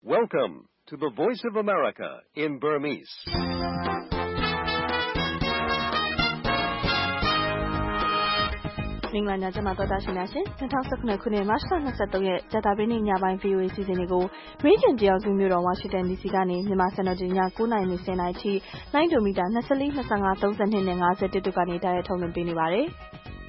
Welcome to the Voice of America in Burmese. ။မင်္ဂလာညချမ်းပါတော်တာရှင်များရှင်2019ခုနှစ်မတ်လ23ရက်ကြာသပတေးနေ့ညပိုင်း VOA စီစဉ်တွေကိုမေဂျင်တယောက်စုမြို့တော်ဝါရှင်တန် DC ကနေမြန်မာစံတော်ချိန်ည9:00နာရီ10:00နာရီထိလိုင်းဒိုမီတာ24 25 32နဲ့51တို့ကနေတိုက်ရိုက်ထုတ်လွှင့်ပေးနေပါတယ်။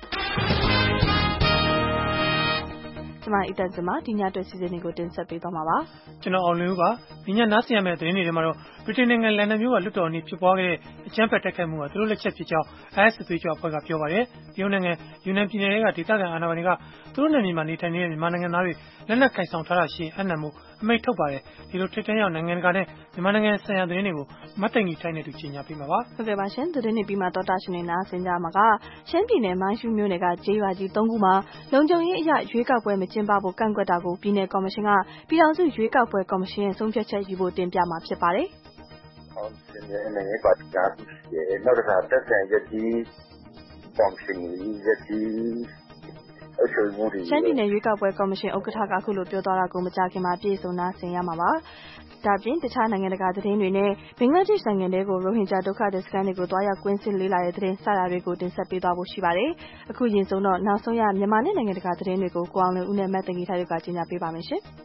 ကျွန်မအီတန်စမဒီညအတွက်စီစဉ်တွေကိုတင်ဆက်ပေးသွားမှာပါ။ကျွန်တော်အောင်လင်းဦးပါ။ဒီညနားဆင်ရမယ့်သတင်းတွေထဲမှာတော့ဗြိတိန်နိုင်ငံလန်ဒန်မြို့ကလွှတ်တော်အနီးဖြစ်ပွားခဲ့တဲ့အကြမ်းဖက်တိုက်ခိုက်မှုဟာသူတို့လက်ချက်ဖြစ်ကြောင်း IS သွေးကြွအဖွဲ့ကပြောပါတယ်။တရုတ်နိုင်ငံယူနန်ပြည်နယ်ကဒေသခံအာဏာပိုင်တွေကသူတို့နယ်မြေမှာနေထိုင်နေတဲ့မြန်မာနိုင်ငံသားတွေလက်နက်ကိုင်ဆောင်ထားတာရှိရင်အနံ့မှုအမိန့်ထုတ်ပါတယ်။ဒီလိုထိပ်တန်းရောက်နိုင်ငံတကာနဲ့မြန်မာနိုင်ငံဆိုင်ရာသတင်းတွေကိုမတ်သိင်ကြီးထိုင်းနေသူကြီးညာပေးမှာပါ။ဟုတ်ကဲ့ပါရှင်။သတင်းတွေပြီးမှတော်တာရှင်တွေနားဆင်ကြမှာကရှမ်းပြည်နယ်မိုင်းရှူးမြို့နယ်ကကျေးရွာကြီး3ခုမှာလုံခြုံရေးအရရွေးကောက်ပွဲမကျင်းပဖို့ကန့်ကွက်တာကိုပြည်နယ်ကော်မရှင်ကပြည်ထောင်စုရွေးကောက်ပွဲကော်မရှင်ရဲ့ဆုံးဖြတ်ချက်ယူဖို့တင်ပြမှာဖြစ်ပါတယ်။နိုင်ငံပါတီကနောက်တစ်ခါတက်ဆန်ရည်ကော်မရှင်ရည်ရှမ်းပြည်နယ်ရွေးကောက်ပွဲကော်မရှင်ဥက္ကဋ္ဌကအခုလိုပြောသွားတာကိုမကြခင်မှာပြည်စုံနာဆင်ရမှာပါ။ဒါပြင်တခြားနိုင်ငံတကာသတင်းတွေနဲ့ဘင်္ဂလားဒေ့ရှ်နိုင်ငံတွေကိုရိုဟင်ဂျာဒုက္ခသည်စခန်းတွေကိုတွားရောက်ကွင်းစစ်လေးလာတဲ့သတင်းစတာတွေကိုတင်ဆက်ပေးသွားဖို့ရှိပါတယ်။အခုရင်ဆုံးတော့နောက်ဆုံးရမြန်မာနဲ့နိုင်ငံတကာသတင်းတွေကိုကိုအောင်လွင်ဦးနဲ့မတ်တန်ကြီးထိုက်တို့ကကြီးညာပေးပါမယ်ရှင်။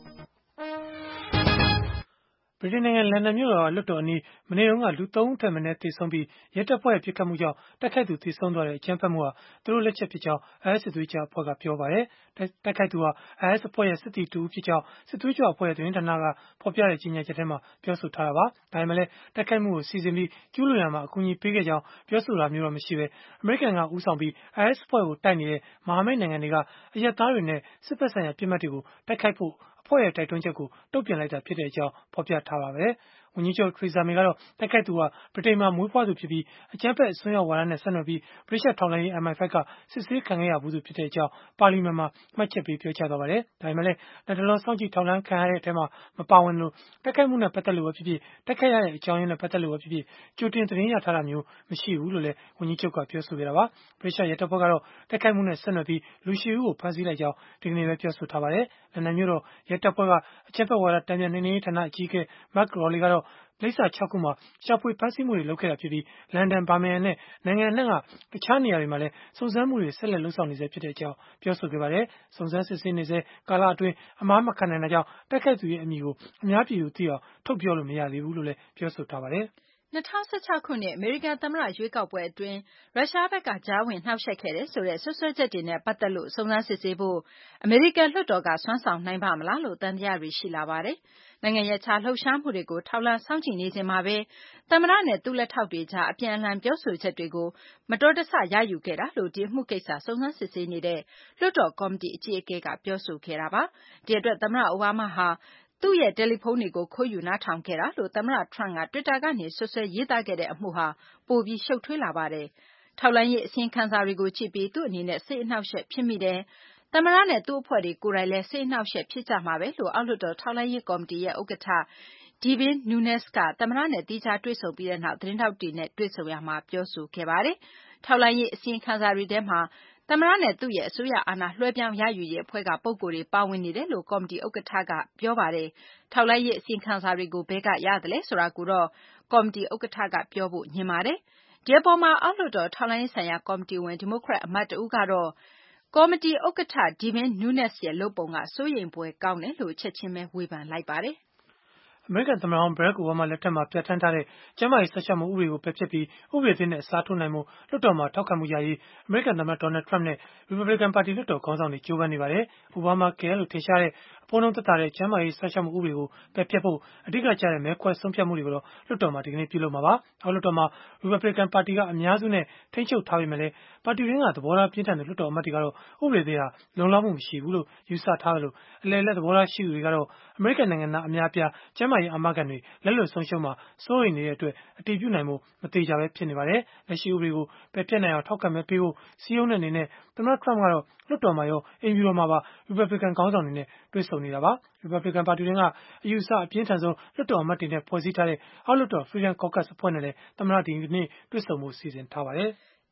ဗြိတိန်နိုင်ငံလန်ဒန်မြို့တော်လွှတ်တော်အနီးမနေ့တုန်းကလူ3ဦးထက်မနည်းသေဆုံးပြီးရဲတပ်ဖွဲ့ပစ်ခတ်မှုကြောင့်တိုက်ခိုက်သူသေဆုံးသွားတဲ့အကြမ်းဖက်မှုဟာသူတို့လက်ချက်ဖြစ်ကြောင်း IS သွေးကြွအဖွဲ့ကပြောပါတယ်။တိုက်ခိုက်သူဟာ IS အဖွဲ့ရဲ့စစ်သည်တူဖြစ်ကြောင်းစစ်သွေးကြွအဖွဲ့ရဲ့သတင်းဌာနကဖော်ပြတဲ့ကြေညာချက်ထဲမှာပြောဆိုထားတာပါ။ဒါပေမဲ့လည်းတိုက်ခိုက်မှုကိုစီစဉ်ပြီးကျူးလွန်ရမှာအကူအညီပေးခဲ့ကြောင်းပြောဆိုတာမျိုးတော့မရှိဘဲအမေရိကန်ကဦးဆောင်ပြီး IS အဖွဲ့ကိုတိုက်နေတဲ့မဟာမိတ်နိုင်ငံတွေကအရက်သားတွေနဲ့စစ်ဖက်ဆိုင်ရာပြစ်မှတ်တွေကိုတိုက်ခိုက်ဖို့အဖွဲ့ရဲ့တိုက်တွန်းချက်ကိုတုံ့ပြန်လိုက်တာဖြစ်တဲ့အကြောင်းဖော်ပြထားပါတယ်။ဝန်ကြီးချုပ်ထရီဇာမေကတော့တိုက်ခိုက်သူဟာဗြိတိန်မှာမွေးဖွားသူဖြစ်ပြီးအကြမ်းဖက်အစွန်းရောက်ဝါဒနဲ့ဆက်နွယ်ပြီးဗြိတိသျှထောက်လှမ်းရေး MI5 ကစစ်ဆေးခံခဲ့ရဘူးသူဖြစ်တဲ့အကြောင်းပါလီမန်မှာမှတ်ချက်ပေးပြောကြားသွားပါတယ်။ဒါပေမဲ့လည်းလက်တလောစောင့်ကြည့်ထောက်လှမ်းခံရတဲ့အထဲမှာမပါဝင်လို့တိုက်ခိုက်မှုနဲ့ပတ်သက်လို့ပဲဖြစ်ဖြစ်တိုက်ခိုက်ရတဲ့အကြောင်းရင်းနဲ့ပတ်သက်လို့ပဲဖြစ်ဖြစ်ကြိုတင်သတင်းရထားတာမျိုးမရှိဘူးလို့လည်းဝန်ကြီးချုပ်ကပြောဆိုခဲ့တာပါ။ဗြိတိသျှရဲတပ်ဖွဲ့ကတော့တိုက်ခိုက်မှုနဲ့ဆက်နွယ်ပြီးလူရှည်ဦးကိုဖမ်းဆီးလိုက်ကြောင်းဒီကနေ့ပဲပြောဆိုထားပါတယ်။လန်ဒန်မြို့တော်ရဲတပ်ဖွဲ့ကအကြမ်းဖက်ဝါဒတံပြန်နှိမ်နင်းရေးဌာနအကြီးအကဲ Mark Rowley ကတော့လိပ်စာ6ခုမှာရှာဖွေဖမ်းဆီးမှုတွေလုပ်ခဲ့တာဖြစ်ပြီးလန်ဒန်၊ဘာမင်ဟမ်နဲ့နိုင်ငံအနှံ့ကတခြားနေရာတွေမှာလည်းစုံစမ်းမှုတွေဆက်လက်လုပ်ဆောင်နေဆဲဖြစ်တဲ့အကြောင်းပြောဆိုခဲ့ပါတယ်။စုံစမ်းစစ်ဆေးနေဆဲကာလအတွင်းအမှားမခံနိုင်တာကြောင့်တိုက်ခိုက်သူရဲ့အမည်ကိုအများပြည်သူသိအောင်ထုတ်ပြောလို့မရသေးဘူးလို့လည်းပြောဆိုထားပါတယ်။ 2016ခုနှစ်အမေရိကန်သမ္မတရွေးကောက်ပွဲအတွင်းရုရှားဘက်ကကြားဝင်နှောက်ယှက်ခဲ့တယ်ဆိုတဲ့စွပ်စွဲချက်တွေနဲ့ပတ်သက်လို့စုံစမ်းစစ်ဆေးဖို့အမေရိကန်လွှတ်တော်ကစွမ်းဆောင်နိုင်ပါ့မလားလို့သံသယတွေရှိလာပါတယ်။နိုင်ငံရပ်ခြားလှုပ်ရှားမှုတွေကိုထောက်လှမ်းစောင့်ကြည့်နေချိန်မှာပဲသမ္မတနဲ့သူ့လက်ထောက်တွေကြားအပြန်အလှန်ပြောဆိုချက်တွေကိုမတော်တဆရယူခဲ့တာလို့ဒီအမှုကိစ္စစုံစမ်းစစ်ဆေးနေတဲ့လွှတ်တော်ကော်မတီအကြီးအကဲကပြောဆိုခဲ့တာပါ။ဒီအတွက်သမ္မတအိုဘားမားဟာသူ့ရဲ့တယ်လီဖုန်းတွေကိုခိုးယူနားထောင်ခဲ့တာလို့သမ္မတ Trump က Twitter ကနေစွပ်စွဲရေးသားခဲ့တဲ့အမှုဟာပိုပြီးရှုပ်ထွေးလာပါတယ်။ထောက်လှမ်းရေးအစီရင်ခံစာတွေကိုကြည့်ပြီးသူ့အနေနဲ့စိတ်အနှောက်အယှက်ဖြစ်မိတယ်။သမ္မတနဲ့သူ့အဖွဲ့တွေကိုယ်တိုင်လည်းစိတ်အနှောက်အယှက်ဖြစ်ကြမှာပဲလို့အောက်လွှတ်တော်ထောက်လှမ်းရေးကော်မတီရဲ့ဥက္ကဋ္ဌ Devin Nunes ကသမ္မတနဲ့သီးခြားတွေ့ဆုံပြီးတဲ့နောက်သတင်းထောက်တွေနဲ့တွေ့ဆုံရာမှာပြောဆိုခဲ့ပါတယ်။ထောက်လှမ်းရေးအစီရင်ခံစာတွေထဲမှာသမ္မတနဲ့သူ့ရဲ့အစိုးရအာဏာလွှဲပြောင်းရယူရေးအဖွဲ့ကပုဂ္ဂိုလ်တွေပါဝင်နေတယ်လို့ကော်မတီဥက္ကဋ္ဌကပြောပါတယ်။ထောက်လှမ်းရေးအစီရင်ခံစာတွေကိုဘယ်ကရသလဲဆိုတာကိုတော့ကော်မတီဥက္ကဋ္ဌကပြောဖို့ငြင်းပါတယ်။ဒီအပေါ်မှာအောက်လွှတ်တော်ထောက်လှမ်းရေးဆိုင်ရာကော်မတီဝင်ဒီမိုကရက်အမတ်တဦးကတော့ကော်မတီဥက္ကဋ္ဌ Devin Nunes ရဲ့လုပ်ပုံကစိုးရိမ်ဖွယ်ကောင်းတယ်လို့ချက်ချင်းပဲဝေဖန်လိုက်ပါတယ်။အမေရိကန်သမ္မတဟောင်း Barack Obama လက်ထက်မှာပြဋ္ဌာန်းထားတဲ့ကျန်းမာရေးစောင့်ရှောက်မှုဥပဒေကိုပယ်ဖျက်ပြီးဥပဒေသစ်နဲ့အစားထိုးနိုင်ဖို့လွှတ်တော်မှာထောက်ခံမှုရရေးအမေရိကန်သမ္မတ Donald Trump နဲ့ Republican ပါတီလွှတ်တော်ခေါင်းဆောင်တွေကြိုးပမ်းနေပါတယ်။ Obamacare လို့ထင်ရှားတဲ့အဖိုးနှုန်းသက်သာတဲ့ကျန်းမာရေးစောင့်ရှောက်မှုဥပဒေကိုပယ်ဖျက်ဖို့အဓိကကျတဲ့မဲခွဲဆုံးဖြတ်မှုတွေကိုတော့လွှတ်တော်မှာဒီကနေ့ပြုလုပ်မှာပါ။အောက်လွှတ်တော်မှာ Republican ပါတီကအများစုနဲ့ထိန်းချုပ်ထားပေမဲ့လည်းပါတီတွင်းကသဘောထားပြင်းထန်တဲ့လွှတ်တော်အမတ်တွေကတော့ဥပဒေသစ်ဟာလုံလောက်မှုမရှိဘူးလို့ယူဆထားတယ်လို့အလယ်အလတ်သဘောထားရှိသူတွေကတော့အမေရိကန်နိုင်ငံသားအများအပြားကျန်းမာရေးအာမခံတွေလက်လွတ်ဆုံးရှုံးမှာစိုးရိမ်နေတဲ့အတွက်အတည်ပြုနိုင်ဖို့မသေချာပဲဖြစ်နေပါတယ်။လက်ရှိဥပဒေကိုပယ်ဖျက်နိုင်အောင်ထောက်ခံမဲပေးဖို့စည်းရုံးတဲ့အနေနဲ့သမ္မတ Trump ကတော့လွှတ်တော်မှာရောအိမ်ဖြူတော်မှာပါ Republican ခေါင်းဆောင်တွေနဲ့တွေ့ဆုံနေတာပါ။ Republican ပါတီတွင်းကအယူအဆအပြင်းထန်ဆုံးလွှတ်တော်အမတ်တွေနဲ့ဖွဲ့စည်းထားတဲ့အောက်လွှတ်တော် Freedom Caucus အဖွဲ့နဲ့လည်းသမ္မတဒီကနေ့တွေ့ဆုံဖို့စီစဉ်ထားပါတယ်။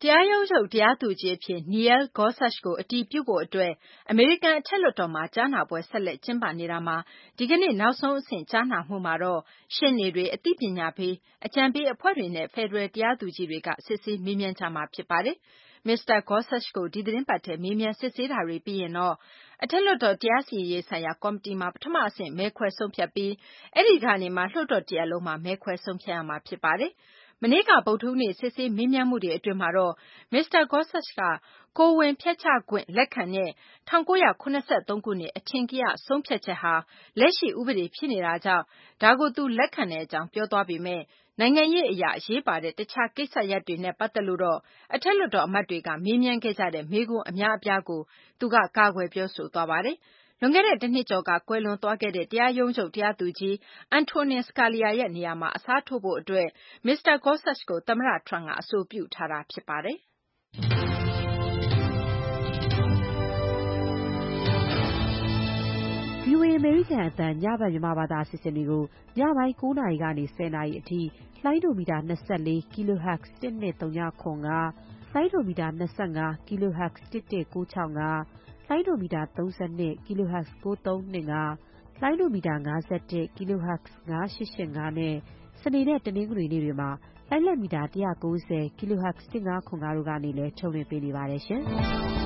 တရားရုံးချုပ်တရားသူကြီးအဖြစ် Neil Gorsuch ကိုအတည်ပြုဖို့အတွက်အမေရိကန်အထက်လွှတ်တော်မှာကြားနာပွဲဆက်လက်ကျင်းပနေတာမှာဒီကနေ့နောက်ဆုံးအဆင့်ကြားနာမှုမှာတော့ရှေ့နေတွေအသိပညာပေးအကြံပေးအဖွဲ့တွေနဲ့ဖက်ဒရယ်တရားသူကြီးတွေကစစ်ဆေးမေးမြန်းကြမှာဖြစ်ပါတယ်။ Mr. Gorsuch ကိုဒီသီတင်းပတ်ထဲမေးမြန်းစစ်ဆေးတာတွေပြီးရင်တော့အထက်လွှတ်တော်တရားစီရင်ရေးဆိုင်ရာကော်မတီမှာပထမအဆင့်မဲခွဲဆုံးဖြတ်ပြီးအဲ့ဒီကနေမှလွှတ်တော်တရပ်လုံးမှာမဲခွဲဆုံးဖြတ်ရမှာဖြစ်ပါတယ်။မနေ့ကဗုဒ္ဓဟူးနေ့စစ်ဆေးမေးမြန်းမှုတွေအတွင်းမှာတော့ Mr. Gorsuch ကကိုယ်ဝန်ဖျက်ချခွင့်လက်ခံတဲ့1983ခုနှစ်အထင်ကရဆုံးဖြတ်ချက်ဟာလက်ရှိဥပဒေဖြစ်နေတာကြောင့်ဒါကိုသူလက်ခံတဲ့အကြောင်းပြောသွားပေမဲ့နိုင်ငံရေးအရာအရေးပါတဲ့တခြားကိစ္စရပ်တွေနဲ့ပတ်သက်လို့တော့အထက်လွှတ်တော်အမတ်တွေကမေးမြန်းခဲ့ကြတဲ့မေးခွန်းအများအပြားကိုသူကကာကွယ်ပြောဆိုသွားပါတယ်။လွန်ခဲ့တဲ့တစ်နှစ်ကျော်ကကွယ်လွန်သွားခဲ့တဲ့တရားရုံးချုပ်တရားသူကြီး Antonin Scalia ရဲ့နေရာမှာအစားထိုးဖို့အတွက် Mr. Gorsuch ကိုသမ္မတ Trump ကအဆိုပြုထားတာဖြစ်ပါတယ်။ VOA အမေရိကန်အသံညဘက်မြန်မာဘာသာအစီအစဉ်တွေကိုညပိုင်း9:00 နာရီကနေ 10:00 နာရီအထိလှိုင်းဒိုမီတာ24 kHz 12395လှိုင်းဒိုမီတာ25 kHz 11965လှိုင်းဒိုမီတာ32 kHz 9325လှိုင်းဒိုမီတာ51 kHz 9885နဲ့စနေနဲ့တနင်္ဂနွေနေ့တွေမှာလိုင်းလက်မီတာ190 kHz 1505တို့ကနေလည်းထုတ်လွှင့်ပေးနေပါတယ်ရှင်။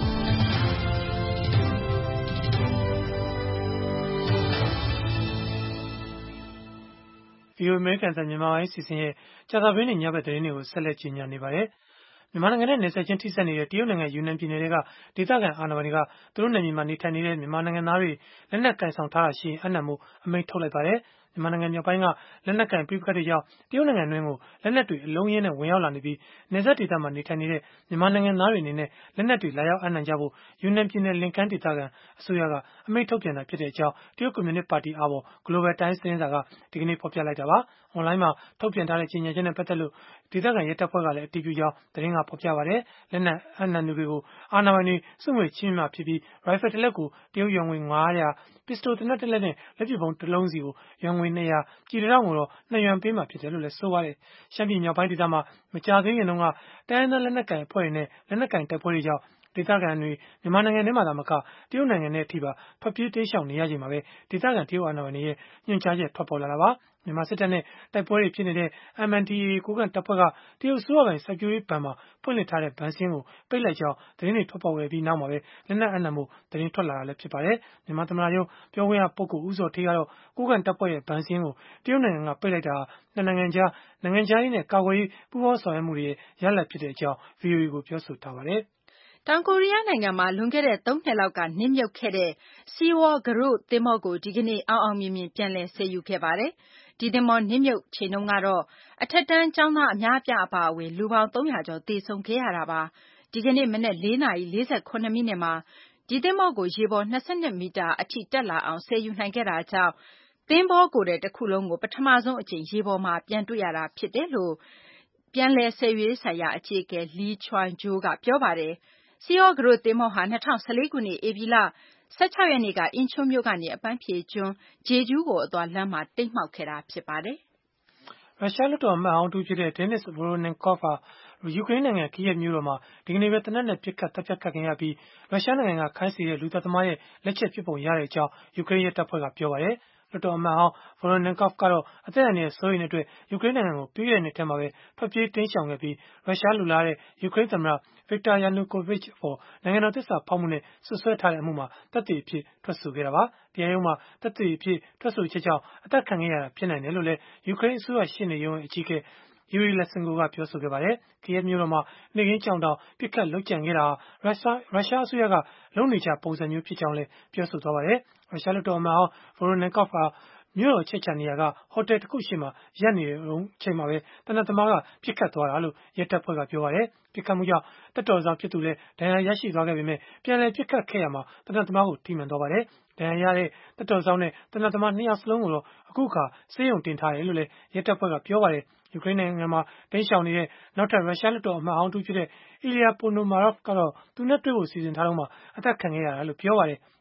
VOA အမေရိကန်အသံမြန်မာပိုင်းအစီအစဉ်ရဲ့ကြာသပတေးနေ့ညဘက်သတင်းတွေကိုဆက်လက်ကြီးညာနေပါတယ်။မြန်မာနိုင်ငံနဲ့နယ်စပ်ချင်းထိစပ်နေတဲ့တရုတ်နိုင်ငံယူနန်ပြည်နယ်ကဒေသခံအာဏာပိုင်တွေကသူတို့နယ်မြေမှာနေထိုင်နေတဲ့မြန်မာနိုင်ငံသားတွေလက်နက်ကင်ဆောင်ထားတာရှိရင်အနံ့မှုအမိန့်ထုတ်လိုက်ပါတယ်။မြန်မာနိုင်ငံမြောက်ပိုင်းကလက်နက်ကင်ပြိပခတ်တွေကြောင့်တရုတ်နိုင်ငံတွင်းကိုလက်နက်တွေအလုံးရင်းနဲ့ဝင်ရောက်လာနေပြီးနယ်စပ်ဒေသမှာနေထိုင်နေတဲ့မြန်မာနိုင်ငံသားတွေအနေနဲ့လက်နက်တွေလာရောက်အနှံကြဖို့ယူနန်ပြည်နယ်လင်ကန်းဒေသခံအစိုးရကအမိန့်ထုတ်ပြန်တာဖြစ်ကြောင်းတရုတ်ကွန်မြူနစ်ပါတီအာဘော် Global Times သတင်းစာကဒီကနေ့ဖော်ပြလိုက်တာပါ။ အွန်လိုင်းမှာထုတ်ပြန်ထားတဲ့ကြေညာချက်နဲ့ပတ်သက်လို့ဒေသခံရဲတပ်ဖွဲ့ကလည်းအတည်ပြုကြောင်းသတင်းကဖော်ပြပါတယ်။လက်နက်အနှံသူတွေကိုအာဏာပိုင်တွေစုငွေချင်းမြှင့်မှာဖြစ်ပြီးရိုင်ဖယ်တစ်လက်ကိုတရုတ်ယွမ်ငွေ900ပစ္စတိုသေနတ်တစ်လက်နဲ့လက်ပစ်ဗုံးတစ်လုံးစီကိုယွမ်ငွေ200ကျည်တစ်တောင့်ကိုတော့2ယွမ်ပေးမှာဖြစ်တယ်လို့လည်းဆိုပါတယ်။ရှမ်းပြည်မြောက်ပိုင်းဒေသမှာမကြာသေးခင်တုန်းကတိုင်းရင်းသားလက်နက်ကိုင်အဖွဲ့တွေနဲ့လက်နက်ကိုင်တပ်ဖွဲ့တွေကြောင့်ဒေသခံတွေမြန်မာနိုင်ငံထဲမှာသာမကတရုတ်နိုင်ငံထဲအထိပါထွက်ပြေးတိမ်းရှောင်နေရချိန်မှာပဲဒေသခံတရုတ်အာဏာပိုင်တွေရဲ့ညွှန်ကြားချက်ထွက်ပေါ်လာတာပါ။မြန်မာစစ်တပ်နဲ့တိုက်ပွဲတွေဖြစ်နေတဲ့ MNDAA ကိုးကန့်တပ်ဖွဲ့ကတရုတ်အစိုးရပိုင်စိုက်ပျိုးရေးဘဏ်မှာဖွင့်လှစ်ထားတဲ့ဘဏ်စာရင်းကိုပိတ်လိုက်ကြောင်းသတင်းတွေထွက်ပေါ်ခဲ့ပြီးနောက်မှာပဲလက်နက်အနှံမှုသတင်းထွက်လာတာလည်းဖြစ်ပါတယ်။မြန်မာသမ္မတရုံးပြောခွင့်ရပုဂ္ဂိုလ်ဦးဇော်ဌေးကတော့ကိုးကန့်တပ်ဖွဲ့ရဲ့ဘဏ်စာရင်းကိုတရုတ်နိုင်ငံကပိတ်လိုက်တာဟာနှစ်နိုင်ငံကြားနိုင်ငံခြားရေးနဲ့ကာကွယ်ရေးပူးပေါင်းဆောင်ရွက်မှုတွေရဲ့ရလဒ်ဖြစ်ကြောင်း VOA ကိုပြောဆိုထားပါတယ်။တောင်ကိုရီးယားနိုင်ငံမှာလွန်ခဲ့တဲ့3နှစ်လောက်ကနစ်မြုပ်ခဲ့တဲ့ Sea-War ကရုသင်္ဘောကိုဒီကနေ့အောင်အောင်မြင်မြင်ပြန်လည်ဆယ်ယူခဲ့ပါတယ်။ဒီသင်္ဘောနစ်မြုပ်ချိန်တုန်းကတော့အထက်တန်းကျောင်းသားအများအပြားအပါအဝင်လူပေါင်း300ကျော်သေဆုံးခဲ့ရတာပါ။ဒီကနေ့မနက်4:48မိနစ်မှာဒီသင်္ဘောကိုရေပေါ်22မီတာအထိတက်လာအောင်ဆယ်ယူနိုင်ခဲ့တာကြောင့်သင်္ဘောကိုယ်ထည်တစ်ခုလုံးကိုပထမဆုံးအကြိမ်ရေပေါ်မှာပြန်တွေ့ရတာဖြစ်တယ်လို့ပြန်လည်ဆယ်ယူရေးဆိုင်ရာအကြီးအကဲ Lee Choi-jo ကပြောပါတယ်။ Sea-War ကရုသင်္ဘောဟာ2014ခုနှစ်ဧပြီလ16ရက်နေ့ကအင်ချွန်းမြို့ကနေအပန်းဖြေကျွန်းဂျေဂျူးကိုအသွားလမ်းမှာတိမ်းမှောက်ခဲ့တာဖြစ်ပါတယ်။ရုရှားလွှတ်တော်အမတ်ဟောင်းတဦးဖြစ်တဲ့ Denis Voronkov ဟာယူကရိန်းနိုင်ငံ Kyiv မြို့တော်မှာဒီကနေ့ပဲသေနတ်နဲ့ပစ်ခတ်သတ်ဖြတ်ခံခဲ့ရပြီးရုရှားနိုင်ငံကခိုင်းစေတဲ့လူသတ်သမားရဲ့လက်ချက်ဖြစ်ပုံရကြောင်းယူကရိန်းရဲတပ်ဖွဲ့ကပြောပါတယ်။လွှတ်တော်အမတ်ဟောင်း Voronkov ကတော့အသက်အန္တရာယ်စိုးရိမ်တဲ့အတွက်ယူကရိန်းနိုင်ငံကိုပြီးခဲ့တဲ့နှစ်ထဲမှာပဲထွက်ပြေးတိမ်းရှောင်ခဲ့ပြီးရုရှားလိုလားတဲ့ယူကရိန်းသမ္မတ Viktor Yanukovych အပေါ်နိုင်ငံတော်သစ္စာဖောက်မှုနဲ့စွပ်စွဲထားတဲ့အမှုမှာသက်သေအဖြစ်ထွက်ဆိုခဲ့တာပါ။တရားရုံးမှာသက်သေအဖြစ်ထွက်ဆိုချက်ကြောင့်အသက်ခံခဲ့ရတာဖြစ်နိုင်တယ်လို့လည်းယူကရိန်းအစိုးရရှေ့နေရုံးအကြီးအကဲYuri Lutsenko ကပြောဆိုခဲ့ပါတယ်။ Kyiv မြို့တော်မှာနေ့ကင်းကြောင်တောင်ပစ်ခတ်လုပ်ကြံခဲ့တာဟာရုရှားအစိုးရကလုပ်နေကျပုံစံမျိုးဖြစ်ကြောင်းလည်းပြောဆိုသွားပါတယ်။ရုရှားလွှတ်တော်အမတ်ဟောင်း Voronkov ဟာမြို့တော်အချက်အခြာနေရာကဟိုတယ်တစ်ခုရှေ့မှာရပ်နေချိန်မှာပဲသေနတ်သမားကပစ်ခတ်သွားတာလို့ရဲတပ်ဖွဲ့ကပြောပါတယ်။ပစ်ခတ်မှုကြောင့်သက်တော်စောင့်ဖြစ်သူလည်းဒဏ်ရာရရှိသွားခဲ့ပေမဲ့ပြန်လည်ပစ်ခတ်ခဲ့ရမှာသေနတ်သမားကိုထိမှန်သွားပါတယ်။ဒဏ်ရာရတဲ့သက်တော်စောင့်နဲ့သေနတ်သမား2ယောက်စလုံးကိုတော့အခုအခါဆေးရုံတင်ထားတယ်လို့လည်းရဲတပ်ဖွဲ့ကပြောပါတယ်။ယူကရိန်းနိုင်ငံမှာတိမ်းရှောင်နေတဲ့နောက်ထပ်ရုရှားလွှတ်တော်အမတ်ဟောင်းတဦးဖြစ်တဲ့ Ilya Ponomarev ကတော့သူနဲ့တွေ့ဖို့စီစဉ်ထားတော့မှအသက်ခံခဲ့ရတာလို့ပြောပါတယ်။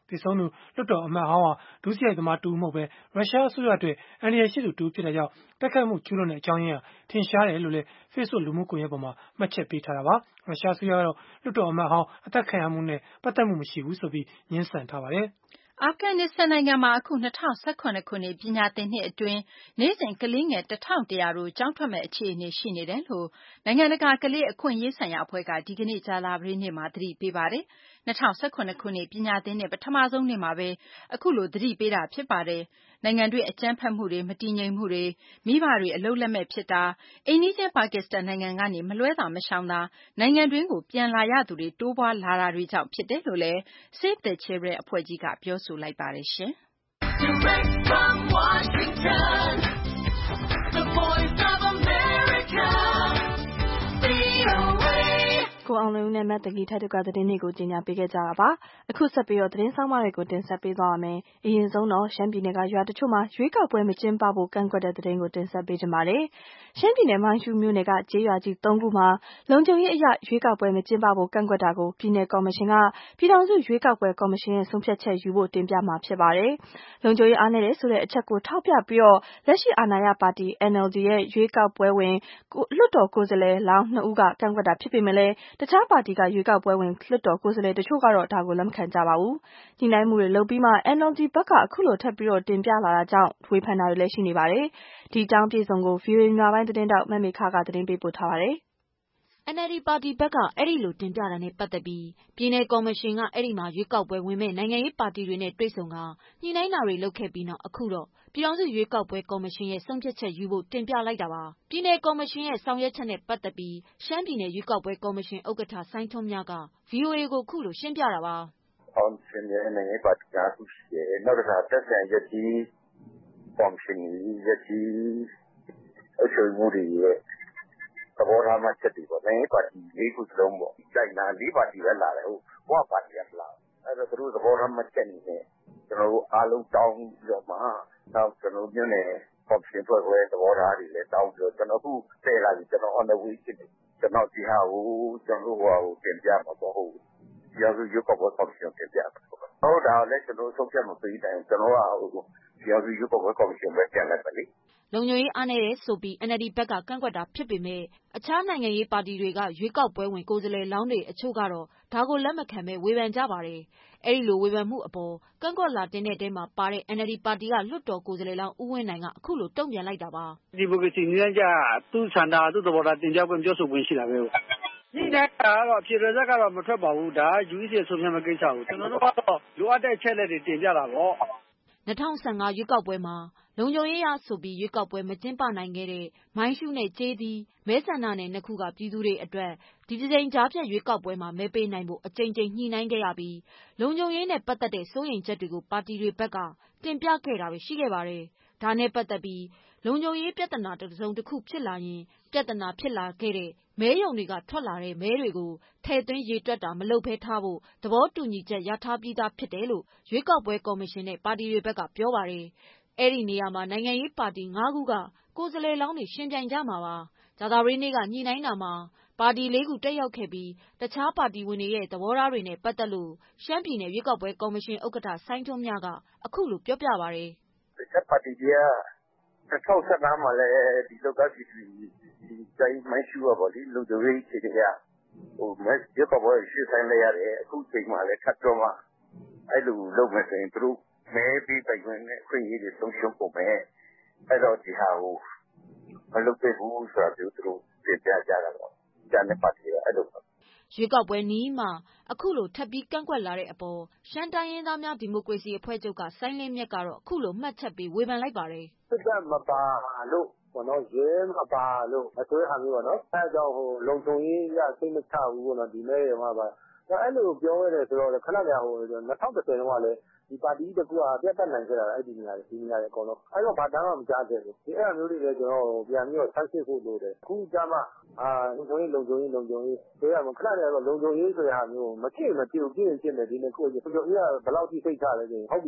သေဆုံးသူလွှတ်တော်အမတ်ဟောင်းဟာဒုစရိုက်သမားတူမဟုတ်ဘဲရုရှားအစိုးရအတွက်အန္တရာယ်ရှိသူတူဖြစ်တဲ့ကြောင့်တိုက်ခိုက်မှုကျူးလွန်တဲ့အကြောင်းရင်းဟာထင်ရှားတယ်လို့လည်း Facebook လူမှုကွန်ရက်ပေါ်မှာမှတ်ချက်ပေးထားတာပါရုရှားအစိုးရကတော့လွှတ်တော်အမတ်ဟောင်းအသက်ခံရမှုနဲ့ပတ်သက်မှုမရှိဘူးဆိုပြီးငြင်းဆန်ထားပါတယ်အာဖဂန်နစ္စတန်နိုင်ငံမှာအခု2017ခုနှစ်ပညာသင်နှစ်အတွင်းနေ့စဉ်ကလေးငယ်1100တို့ကျောင်းထွက်မဲ့အခြေအနေရှိနေတယ်လို့နိုင်ငံတကာကလေးအခွင့်အရေးဆိုင်ရာအဖွဲ့ကဒီကနေ့ကြာသပတေးနေ့မှာသတိပေးပါတယ်2018ခုနှစ်ပညာသင်နှစ်ပထမဆုံးနေ့မှာပဲအခုလိုသတိပေးတာဖြစ်ပါတယ်နိုင်ငံတွင်းအကြမ်းဖက်မှုတွေမတည်ငြိမ်မှုတွေမိဘတွေအလုပ်လက်မဲ့ဖြစ်တာအိမ်နီးချင်းပါကစ္စတန်နိုင်ငံကနေမလွဲသာမရှောင်သာနိုင်ငံတွင်းကိုပြန်လာရသူတွေတိုးပွားလာတာတွေကြောင့်ဖြစ်တယ်လို့လည်း Save the Children အဖွဲ့ကြီးကပြောဆိုလိုက်ပါတယ်ရှင် Direct from Washington, the Voice of America, VOA ကိုအောင်လွင်ဦးနဲ့မတ်တကြီးထပ်တူကသတင်းတွေကိုကြီးညာပေးခဲ့ကြတာပါအခုဆက်ပြီးတော့သတင်းဆောင်မတွေကိုတင်ဆက်ပေးသွားပါမယ်အရင်ဆုံးတော့ရှမ်းပြည်နယ်ကရွာတချို့မှာရွေးကောက်ပွဲမကျင်းပဖို့ကန့်ကွက်တဲ့သတင်းကိုတင်ဆက်ပေးကြပါမယ်ရှမ်းပြည်နယ်မိုင်းရှူးမြို့နယ်ကကျေးရွာကြီး3ခုမှာလုံခြုံရေးအရာရွေးကောက်ပွဲမကျင်းပဖို့ကန့်ကွက်တာကိုပြည်နယ်ကော်မရှင်ကပြည်ထောင်စုရွေးကောက်ပွဲကော်မရှင်ရဲ့ဆုံးဖြတ်ချက်ယူဖို့တင်ပြမှာဖြစ်ပါတယ်လုံခြုံရေးအားနည်းတဲ့ဆိုတဲ့အချက်ကိုထောက်ပြပြီးတော့လက်ရှိအာဏာရပါတီ NLD ရဲ့ရွေးကောက်ပွဲဝင်လွှတ်တော်ကိုယ်စားလှယ်လောင်း2ဦးကကန့်ကွက်တာဖြစ်ပေမဲ့လည်းတခြားပါတီကရွေးကောက်ပွဲဝင်လွှတ်တော်ကိုယ်စားလှယ်တချို့ကတော့ဒါကိုလက်မခံကြပါဘူး။ညီနိုင်မှုတွေလုပ်ပြီးမှ NLD ဘက်ကအခုလိုထပ်ပြီးတော့တင်ပြလာတာကြောင့်ဝေဖန်တာတွေလည်းရှိနေပါတယ်။ဒီအကြောင်းပြည်စုံကို VOA မြန်မာပိုင်းသတင်းတောက်မမေခကသတင်းပေးပို့ထားပါတယ်။ NLD ပါတီဘက်ကအဲ့ဒီလိုတင်ပြတာနဲ့ပတ်သက်ပြီးပြည်နယ်ကော်မရှင်ကအဲ့ဒီမှာရွေးကောက်ပွဲဝင်မဲ့နိုင်ငံရေးပါတီတွေနဲ့တွေ့ဆုံကညှိနှိုင်းတာတွေလုပ်ခဲ့ပြီးနောက်အခုတော့ပြည်ထောင်စုရွေးကောက်ပွဲကော်မရှင်ရဲ့ဆုံးဖြတ်ချက်ယူဖို့တင်ပြလိုက်တာပါပြည်နယ်ကော်မရှင်ရဲ့ဆောင်ရွက်ချက်နဲ့ပတ်သက်ပြီးရှမ်းပြည်နယ်ရွေးကောက်ပွဲကော်မရှင်ဥက္ကဋ္ဌစိုင်းထွန်းမြတ်က VOA ကိုခုလိုရှင်းပြတာပါအောင်ရှင်ရဲ့နိုင်ငံရေးပါတီကသူရှိတယ်နောက်တစ်ခါတက်ဆန်ရကြီးကော်မရှင်ရကြီးအချို့မှုတွေရဲ့သဘောထားမှချက်တွေပေါ့နိုင်ငံပါတီ၄ခုစလုံးပေါ့တိုက်နာ၄ပါတီပဲလာတယ်ဟုတ်ဘွားပါတီကလာအဲ့တော့သူတို့သဘောထားမှချက်နေတယ်ကျွန်တော်တို့အားလုံးတောင်းပြီးတော့မှနောက်ကျွန်တော်မျိုးနဲ့ကော်မရှင်ဖွဲ့ခွဲသဘောထားတွေလည်းတောင်းပြီးတော့ကျွန်တော်ခုတည့်လာပြီကျွန်တော် on the way ဖြစ်တယ်ကျွန်တော်ဒီဟာကိုကျွန်တော်ဟိုတင်ပြမှာပေါ့ဟုတ်ရောရွေးကောက်ပွဲကော်မရှင်တင်ပြမှာဟုတ်ဒါလည်းကျွန်တော်ဆုံးဖြတ်မပေးတိုင်းကျွန်တော်ကဟိုရောရွေးကောက်ပွဲကော်မရှင်ပဲပြန်လိုက်ပါလေလုံခြုံရေးအားနည်းတယ်ဆိုပြီး NLD ဘက်ကကန့်ကွက်တာဖြစ်ပေမဲ့အခြားနိုင်ငံရေးပါတီတွေကရွေးကောက်ပွဲဝင်ကိုယ်စားလှယ်လောင်းတွေအချို့ကတော့ဒါကိုလက်မခံဘဲဝေဖန်ကြပါတယ်။အဲဒီလိုဝေဖန်မှုအပေါ်ကန့်ကွက်လာတဲ့တဲမှာပါတဲ့ NLD ပါတီကလွှတ်တော်ကိုယ်စားလှယ်လောင်းဦးဝင်းနိုင်ကအခုလိုတုံ့ပြန်လိုက်တာပါ။ဒီမိုကရေစီနည်းလမ်းကျသူ့ဆန္ဒသူ့သဘောထားတင်ပြခွင့်ပြောဆိုခွင့်ရှိတာပဲ။ဒီတိုင်းကတော့ဖြေရချက်ကတော့မထွက်ပါဘူးဒါ UEC ဆုံးဖြတ်မဲ့ကိစ္စကိုကျွန်တော်တို့ကတော့လိုအပ်တဲ့အချက်လက်တွေတင်ပြတာပေါ့။ 2015ရွေးကောက်ပွဲမှာလုံခြုံရေးအရဆိုပြီးရွေးကောက်ပွဲမကျင်းပနိုင်ခဲ့တဲ့မိုင်းရှုးနဲ့ကျေးသီးမဲဆန္ဒနယ်နှစ်ခုကပြည်သူတွေအတွက်ဒီတစ်ကြိမ်ကြားဖြတ်ရွေးကောက်ပွဲမှာမဲပေးနိုင်ဖို့အကြိမ်ကြိမ်ညှိနှိုင်းခဲ့ရပြီးလုံခြုံရေးနဲ့ပတ်သက်တဲ့စိုးရိမ်ချက်တွေကိုပါတီတွေဘက်ကတင်ပြခဲ့တာတွေရှိခဲ့ပါတယ်။ဒါနဲ့ပတ်သက်ပြီးလုံခြုံရေးပြဿနာတစ်စုံတစ်ခုဖြစ်လာရင်ပြဿနာဖြစ်လာခဲ့တဲ့မဲရုံတွေကထွက်လာတဲ့မဲတွေကိုထည့်သွင်းရေတွက်တာမလုပ်ဘဲထားဖို့သဘောတူညီချက်ရထားပြီးသားဖြစ်တယ်လို့ရွေးကောက်ပွဲကော်မရှင်နဲ့ပါတီတွေဘက်ကပြောပါတယ်။အဲ့ဒီနေရာမှာနိုင်ငံရေးပါတီ၅ခုကကိုယ်စားလှယ်လောင်းတွေရှင်ပြိုင်ကြမှာပါ။ကြာသပတေးနေ့ကညှိနှိုင်းတာမှာပါတီ၄ခုတက်ရောက်ခဲ့ပြီးတခြားပါတီဝင်တွေရဲ့သဘောထားတွေနဲ့ပတ်သက်လို့ရှမ်းပြည်နယ်ရွေးကောက်ပွဲကော်မရှင်ဥက္ကဋ္ဌစိုင်းထွန်းမြတ်ကအခုလိုပြောပြပါတယ်။တခြားပါတီတွေက2015မှာလည်းဒီလောက်ကပြည်သူဒီတိုင်းမရှိဘူးပေါ့လေလူတွေအခြေအနေကဟိုမဲရွေးကောက်ပွဲရှေ့ဆိုင်လိုက်ရတယ်အခုချိန်မှလည်းထပ်တော့မှအဲ့လိုလုပ်မယ်ဆိုရင်သူတို့မဲပြီးပိုင်ခွင့်နဲ့ခွင့်ရည်တွေဆုံးရှုံးပုံပဲအဲ့တော့ဒီဟာကိုမလုပ်ပေးဘူးဆိုတာသူတို့ပြင်ပြကြတာတော့ကျန်တဲ့ပါတီကအဲ့လိုရွေးကောက်ပွဲနီးမှအခုလိုထပ်ပြီးကန့်ကွက်လာတဲ့အပေါ်ရှမ်းတိုင်းရင်းသားများဒီမိုကရေစီအဖွဲ့ချုပ်ကစိုင်းလင်းမြတ်ကတော့အခုလိုမှတ်ချက်ပေးဝေဖန်လိုက်ပါတယ်စစ်တပ်မပါလို့ဘောနော်ရဲမပါလို့အစိုးရဟာမျိုးပေါ့နော်အဲကြောင့်ဟိုလုံခြုံရေးရစိတ်မချဘူးပေါ့နော်ဒီမဲရုံကပါအဲ့လိုပြောရတယ်ဆိုတော့ခဏကြာဟို2010တုန်းကလည်းဒီပါတီတကူကပြတ်တက်နိုင်ခဲ့တာအဲ့ဒီနေရာတွေအကုန်လုံးအဲ့တော့ဘာတမ်းမှမကြားခဲ့ဘူးဒီအဲ့လိုမျိုးတွေလည်းကျွန်တော်ပြန်ပြီးတော့ဆန်းစစ်ဖို့လိုတယ်အခုကြမှာလုံခြုံရေးဆိုရမှာခဏကြာတော့လုံခြုံရေးဆိုရဟာမျိုးမဖြစ်ဘူးဖြစ်နေဒီနေ့ကိုလုံခြုံရေးကဘယ်လောက်ထိစိတ်ချလဲဆိုရင်ဟုတ်ပြီ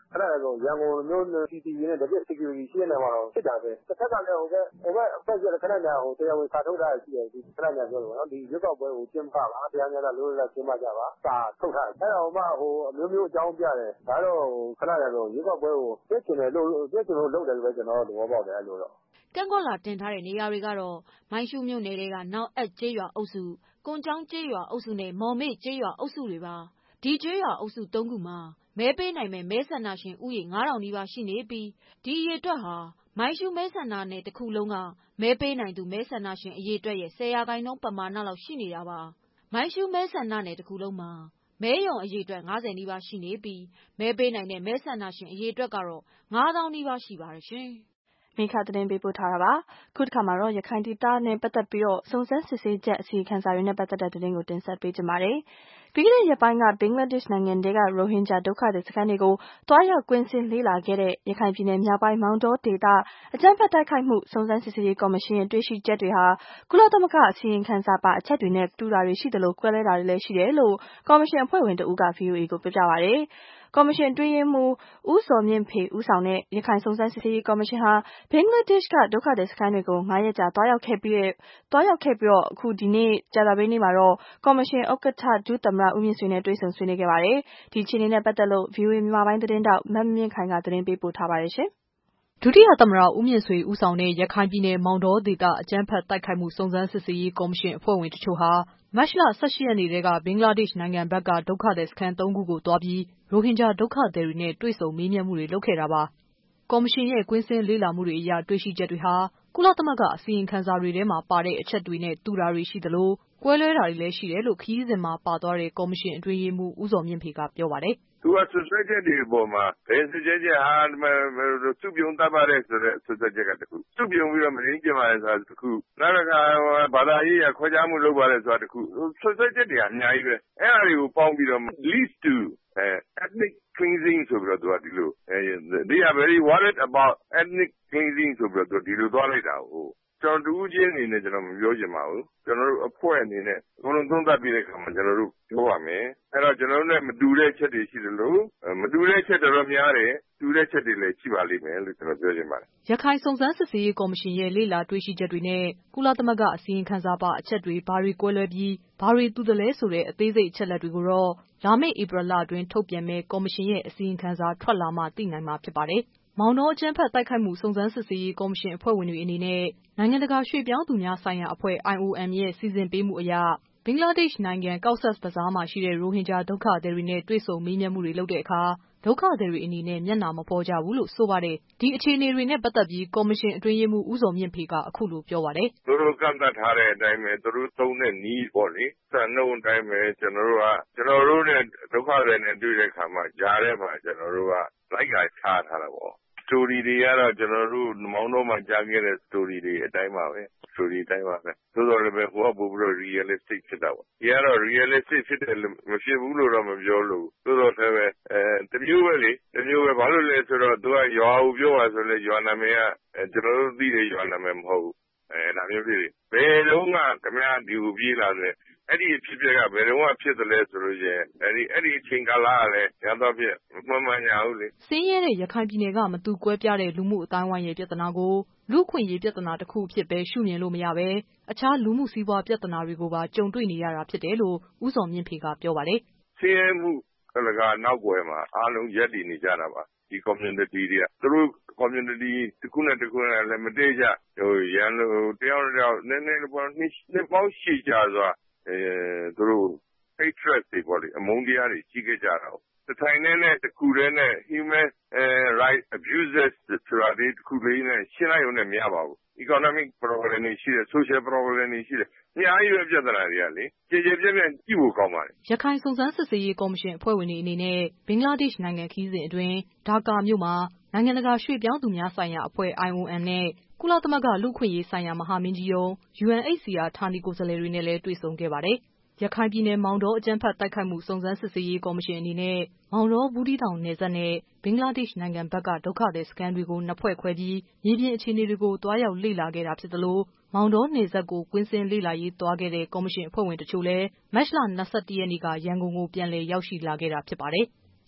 ခဏလည်းရန်ကုန်မျိုး CCTV နဲ့တပြည့် security ရှင်းနေမှာတော့ဖြစ်တာပဲတစ်ခါကလည်းဟိုဘက်အဖွဲ့ကျတော့ခဏကြာတရားဝင်စာထုတ်ထားရရှိတယ်ဒီခဏကြာပြောလို့နော်ဒီရွက်ကောက်ပွဲကိုကျင်းပပါတရားများလားလို့လည်းကျင်းပကြပါစာထုတ်ထားအဲ့တော့မှအမျိုးမျိုးအကြောင်းပြတယ်ဒါတော့ခဏကြာတော့ရွက်ကောက်ပွဲကိုပြည့်ချင်တယ်လို့လုပ်တယ်ပဲကျွန်တော်တို့သဘောပေါက်တယ်အဲ့လိုတော့ကန့်ကွက်လာတင်ထားတဲ့နေရာတွေကတော့မိုင်းရှူးမြို့နယ်တွေကနောက်အပ်ကျေးရွာအုပ်စုကွန်ချောင်းကျေးရွာအုပ်စုနဲ့မော်မေ့ကျေးရွာအုပ်စုတွေပါဒီကျေးရွာအုပ်စု၃ခုမှာမဲပေးနိုင်မဲ့မဲဆန္ဒရှင်ဥယေ9000နီးပါးရှိနေပြီးဒီအရေအတွက်ဟာမိုင်းရှူးမဲဆန္ဒနယ်တစ်ခုလုံးကမဲပေးနိုင်သူမဲဆန္ဒရှင်အရေအတွက်ရဲ့10%ပမာဏလောက်ရှိနေတာပါမိုင်းရှူးမဲဆန္ဒနယ်တစ်ခုလုံးမှာမဲရုံအရေအတွက်90နီးပါးရှိနေပြီးမဲပေးနိုင်တဲ့မဲဆန္ဒရှင်အရေအတွက်ကတော့9000နီးပါးရှိပါတယ်ရှင်မိခသတင်းပေးပို့ထားတာပါခုတစ်ခါမှာတော့ရခိုင်ဒေသနဲ့ပတ်သက်ပြီးတော့စုံစမ်းစစ်ဆေးချက်အစီအခံစာတွေနဲ့ပတ်သက်တဲ့သတင်းကိုတင်ဆက်ပေးကြပါမယ်ပြီးခဲ့တဲ့ရက်ပိုင်းကဘင်္ဂလားဒေ့ရှ်နိုင်ငံတွေကရိုဟင်ဂျာဒုက္ခသည်စခန်းတွေကိုတွားရောက်ကွင်းဆင်းလေ့လာခဲ့တဲ့ရခိုင်ပြည်နယ်မြောက်ပိုင်းမောင်တောဒေသအကြမ်းဖက်တိုက်ခိုက်မှုစုံစမ်းစစ်ဆေးရေးကော်မရှင်ရဲ့တွေ့ရှိချက်တွေဟာကုလသမဂ္ဂအစီရင်ခံစာပါအချက်တွေနဲ့တူတာတွေရှိတယ်လို့ကွဲလွဲတာတွေလည်းရှိတယ်လို့ကော်မရှင်အဖွဲ့ဝင်တဦးက VOA ကိုပြောပြပါတယ်ကော်မရှင်တွင်းရေးမှူးဦးစောမြင့်ဖေဦးဆောင်တဲ့ရခိုင်စုံစမ်းစစ်ဆေးရေးကော်မရှင်ဟာဘင်္ဂလားဒေ့ရှ်ကဒုက္ခသည်စခန်းတွေကို9ရက်ကြာတွားရောက်ခဲ့ပြီးတော့အခုဒီနေ့ကြာသပတေးနေ့မှာတော့ကော်မရှင်ဥက္ကဋ္ဌဒုသမ္မတဦးမြင့်ဆွေနဲ့တွေ့ဆုံဆွေးနွေးခဲ့ပါတယ်ဒီအခြေအနေနဲ့ပတ်သက်လို့ VOA မြန်မာပိုင်းသတင်းတောက်မမြင့်ခိုင်ကသတင်းပေးပို့ထားပါတယ်ရှင်ဒုတိယသမ္မတဦးမြင့်ဆွေဦးဆောင်တဲ့ရခိုင်ပြည်နယ်မောင်တောဒေသအကြမ်းဖက်တိုက်ခိုက်မှုစုံစမ်းစစ်ဆေးရေးကော်မရှင်အဖွဲ့ဝင်တချို့ဟာမတ်လ18ရက်နေ့ကဘင်္ဂလားဒေ့ရှ်နိုင်ငံဘက်ကဒုက္ခသည်စခန်း3ခုကိုတွားပြီးရိုဟင်ဂျာဒုက္ခသည်တွေနဲ့တွေ့ဆုံမေးမြန်းမှုတွေလုပ်ခဲ့တာပါကော်မရှင်ရဲ့ကွင်းဆင်းလေ့လာမှုတွေအရတွေ့ရှိချက်တွေဟာကုလသမဂ္ဂအစီရင်ခံစာတွေထဲမှာပါတဲ့အချက်တွေနဲ့တူတာတွေရှိသလိုကွဲလွဲတာတွေလည်းရှိတယ်လို့ခရီးစဉ်မှာပါသွားတဲ့ကော်မရှင်အတွင်းရေးမှူးဦးစောမြင့်ဖေကပြောပါတယ်သူကဆွဆွဲချက်တွေပေါ်မှာဘယ်ဆွဆွဲချက်ဟာစုပြုံတပ်ပါတယ်ဆိုတဲ့ဆွဆွဲချက်ကတခုစုပြုံပြီးတော့မရင်းကျင်ပါတယ်ဆိုတာတခုနောက်တစ်ခါဘာသာရေးခွဲခြားမှုလုပ်ပါတယ်ဆိုတာတခုဆွဆွဲချက်တွေကအများကြီးပဲအဲ့ဒါတွေကိုပေါင်းပြီးတော့ leads to ethnic cleansing ဆိုပြီးတော့သူကဒီလို they are very worried about ethnic cleansing ဆိုပြီးတော့ဒီလိုသွားလိုက်တာဟုတ်ကျွန်တော်တို့ချင်းအနေနဲ့ကျွန်တော်မပြောချင်ပါဘူးကျွန်တော်တို့အဖွဲ့အနေနဲ့ဘုံလုံးသုံးသပ်ပြီးတဲ့အခါမှာကျွန်တော်တို့ပြောပါမယ်အဲ့တော့ကျွန်တော်တို့နဲ့မတူတဲ့ချက်တွေရှိတယ်လို့မတူတဲ့ချက်တော်များတယ်တူတဲ့ချက်တွေလည်းရှိပါလိမ့်မယ်လို့ကျွန်တော်ပြောချင်ပါတယ်ရခိုင်စုံစမ်းစစ်ဆေးရေးကော်မရှင်ရဲ့လေ့လာတွေ့ရှိချက်တွေနဲ့ကုလသမဂ္ဂအစီရင်ခံစာပါအချက်တွေဘာတွေကွဲလွဲပြီးဘာတွေတူတယ်လဲဆိုတဲ့အသေးစိတ်အချက်လက်တွေကိုတော့လာမယ့်ဧပြီလအတွင်းထုတ်ပြန်မဲ့ကော်မရှင်ရဲ့အစီရင်ခံစာထွက်လာမှသိနိုင်မှာဖြစ်ပါတယ်မောင်တောအကြမ်းဖက်တိုက်ခိုက်မှုစုံစမ်းစစ်ဆေးရေးကော်မရှင်အဖွဲ့ဝင်တွေအနေနဲ့နိုင်ငံတကာရွှေ့ပြောင်းသူများဆိုင်ရာအဖွဲ့ IOM ရဲ့စီစဉ်ပေးမှုအရဘင်္ဂလားဒေ့ရှ်နိုင်ငံကော့ဆက်ဘဇားမှာရှိတဲ့ရိုဟင်ဂျာဒုက္ခသည်တွေနဲ့တွေ့ဆုံမေးမြန်းမှုတွေလုပ်တဲ့အခါဒုက္ခသည်တွေအနေနဲ့မျက်နှာမပေါ်ကြဘူးလို့ဆိုပါတယ်ဒီအခြေအနေတွေနဲ့ပတ်သက်ပြီးကော်မရှင်အတွင်းရေးမှူးဦးစောမြင့်ဖေကအခုလိုပြောပါတယ်သူတို့ကန့်သတ်ထားတဲ့အတိုင်းပဲသူတို့သုံးတဲ့နည်းပေါ့လေစံနှုန်းအတိုင်းပဲကျွန်တော်တို့နဲ့ဒုက္ခသည်နဲ့တွေ့တဲ့အခါမှာကြားထဲမှာကျွန်တော်တို့ကလိုက်လာချထားတာပေါ့စတိုရီတွေကတော့ကျွန်တော်တို့မောင်တော်မှာကြားခဲ့တဲ့စတိုရီတွေအတိုင်းပါပဲစတိုရီအတိုင်းပါပဲသို့တော်လည်းပဲဟိုကပို့ပြီးတော့ realistic ဖြစ်တာပေါ့ဒီကတော့ realistic ဖြစ်တယ်မဖြစ်ဘူးလို့တော့မပြောလို့သို့တော်လည်းပဲတမျိုးပဲလေတမျိုးပဲဘာလို့လဲဆိုတော့သူကရွာကိုပြောပါဆိုလဲရွာနာမည်ကကျွန်တော်တို့သိတဲ့ရွာနာမည်မဟုတ်ဘူးဒါမျိုးဖြစ်တယ်ဘယ်တော့မှခင်ဗျားဒီကိုပြေးလာတယ်အဲ့ဒီဖြစ်ပြကဘယ်တော့မှဖြစ်တယ်လဲဆိုလို့ရင်အဲ့ဒီအချိန်ကာလကလည်းရတော့ပြမမှန်ရဘူးလေစင်းရဲတဲ့ရခိုင်ပြည်နယ်ကမတူကွဲပြားတဲ့လူမှုအတိုင်းဝိုင်းရဲ့ပြဿနာကိုလူခွင့်ရေးပြဿနာတစ်ခုအဖြစ်ပဲရှုမြင်လို့မရပဲအခြားလူမှုစီးပွားပြဿနာတွေကိုပါကြုံတွေ့နေရတာဖြစ်တယ်လို့ဦးစောမြင့်ဖေကပြောပါတယ်စင်းရဲမှုကနောက်ွယ်မှာအားလုံးရက်တည်နေကြတာပါဒီ community တွေကသူတို့ community တစ်ခုနဲ့တစ်ခုနဲ့လည်းမတည့်ကြရန်လို့တယောက်နည်းနည်းပေါ့နှစ်ပေါင်းရှိကြစွာသူတို့ hatred တွေပေါ့လေအမုန်းတရားတွေကြီးခဲ့ကြတာတထိုင်နဲ့တစ်ခုတည်းနဲ့ human right abuses ဆိုတာဒီတစ်ခုလေးနဲ့ရှင်းလိုက်ရုံနဲ့မရပါဘူး economic problem တွေရှိတယ် social problem တွေရှိတယ်အများကြီးပဲပြဿနာတွေကလေကြေပြန့်ကြည့်ဖို့ကောင်းပါတယ်ရခိုင်စုံစမ်းစစ်ဆေးရေးကော်မရှင်အဖွဲ့ဝင်တွေအနေနဲ့ဘင်္ဂလားဒေ့ရှ်နိုင်ငံခရီးစဉ်အတွင်းဒါကာမြို့မှာနိုင်ငံတကာရွှေ့ပြောင်းသူများဆိုင်ရာအဖွဲ့ IOM နဲ့ကုလသမဂ္ဂလူ့ခွင့်ရေးဆိုင်ရာမဟာမင်းကြီးရုံး UNHCR ဌာနေကိုယ်စားလှယ်တွေနဲ့လည်းတွေ့ဆုံခဲ့ပါတယ်ရခိုင်ပြည်နယ်မောင်တောအကြမ်းဖက်တိုက်ခိုက်မှုစုံစမ်းစစ်ဆေးရေးကော်မရှင်အနေနဲ့မောင်တောဘူးတီတောင်နယ်စပ်နဲ့ဘင်္ဂလားဒေ့ရှ်နိုင်ငံဘက်ကဒုက္ခသည်စခန်းတွေကိုနှစ်ဖွဲ့ခွဲပြီးမြေပြင်အခြေအနေတွေကိုတွားရောက်လေ့လာခဲ့တာဖြစ်သလိုမောင်တောနယ်စပ်ကိုကွင်းဆင်းလေ့လာရေးသွားခဲ့တဲ့ကော်မရှင်အဖွဲ့ဝင်တချို့လည်းမတ်လ21ရက်နေ့ကရန်ကုန်ကိုပြန်လည်ရောက်ရှိလာခဲ့တာဖြစ်ပါတယ်။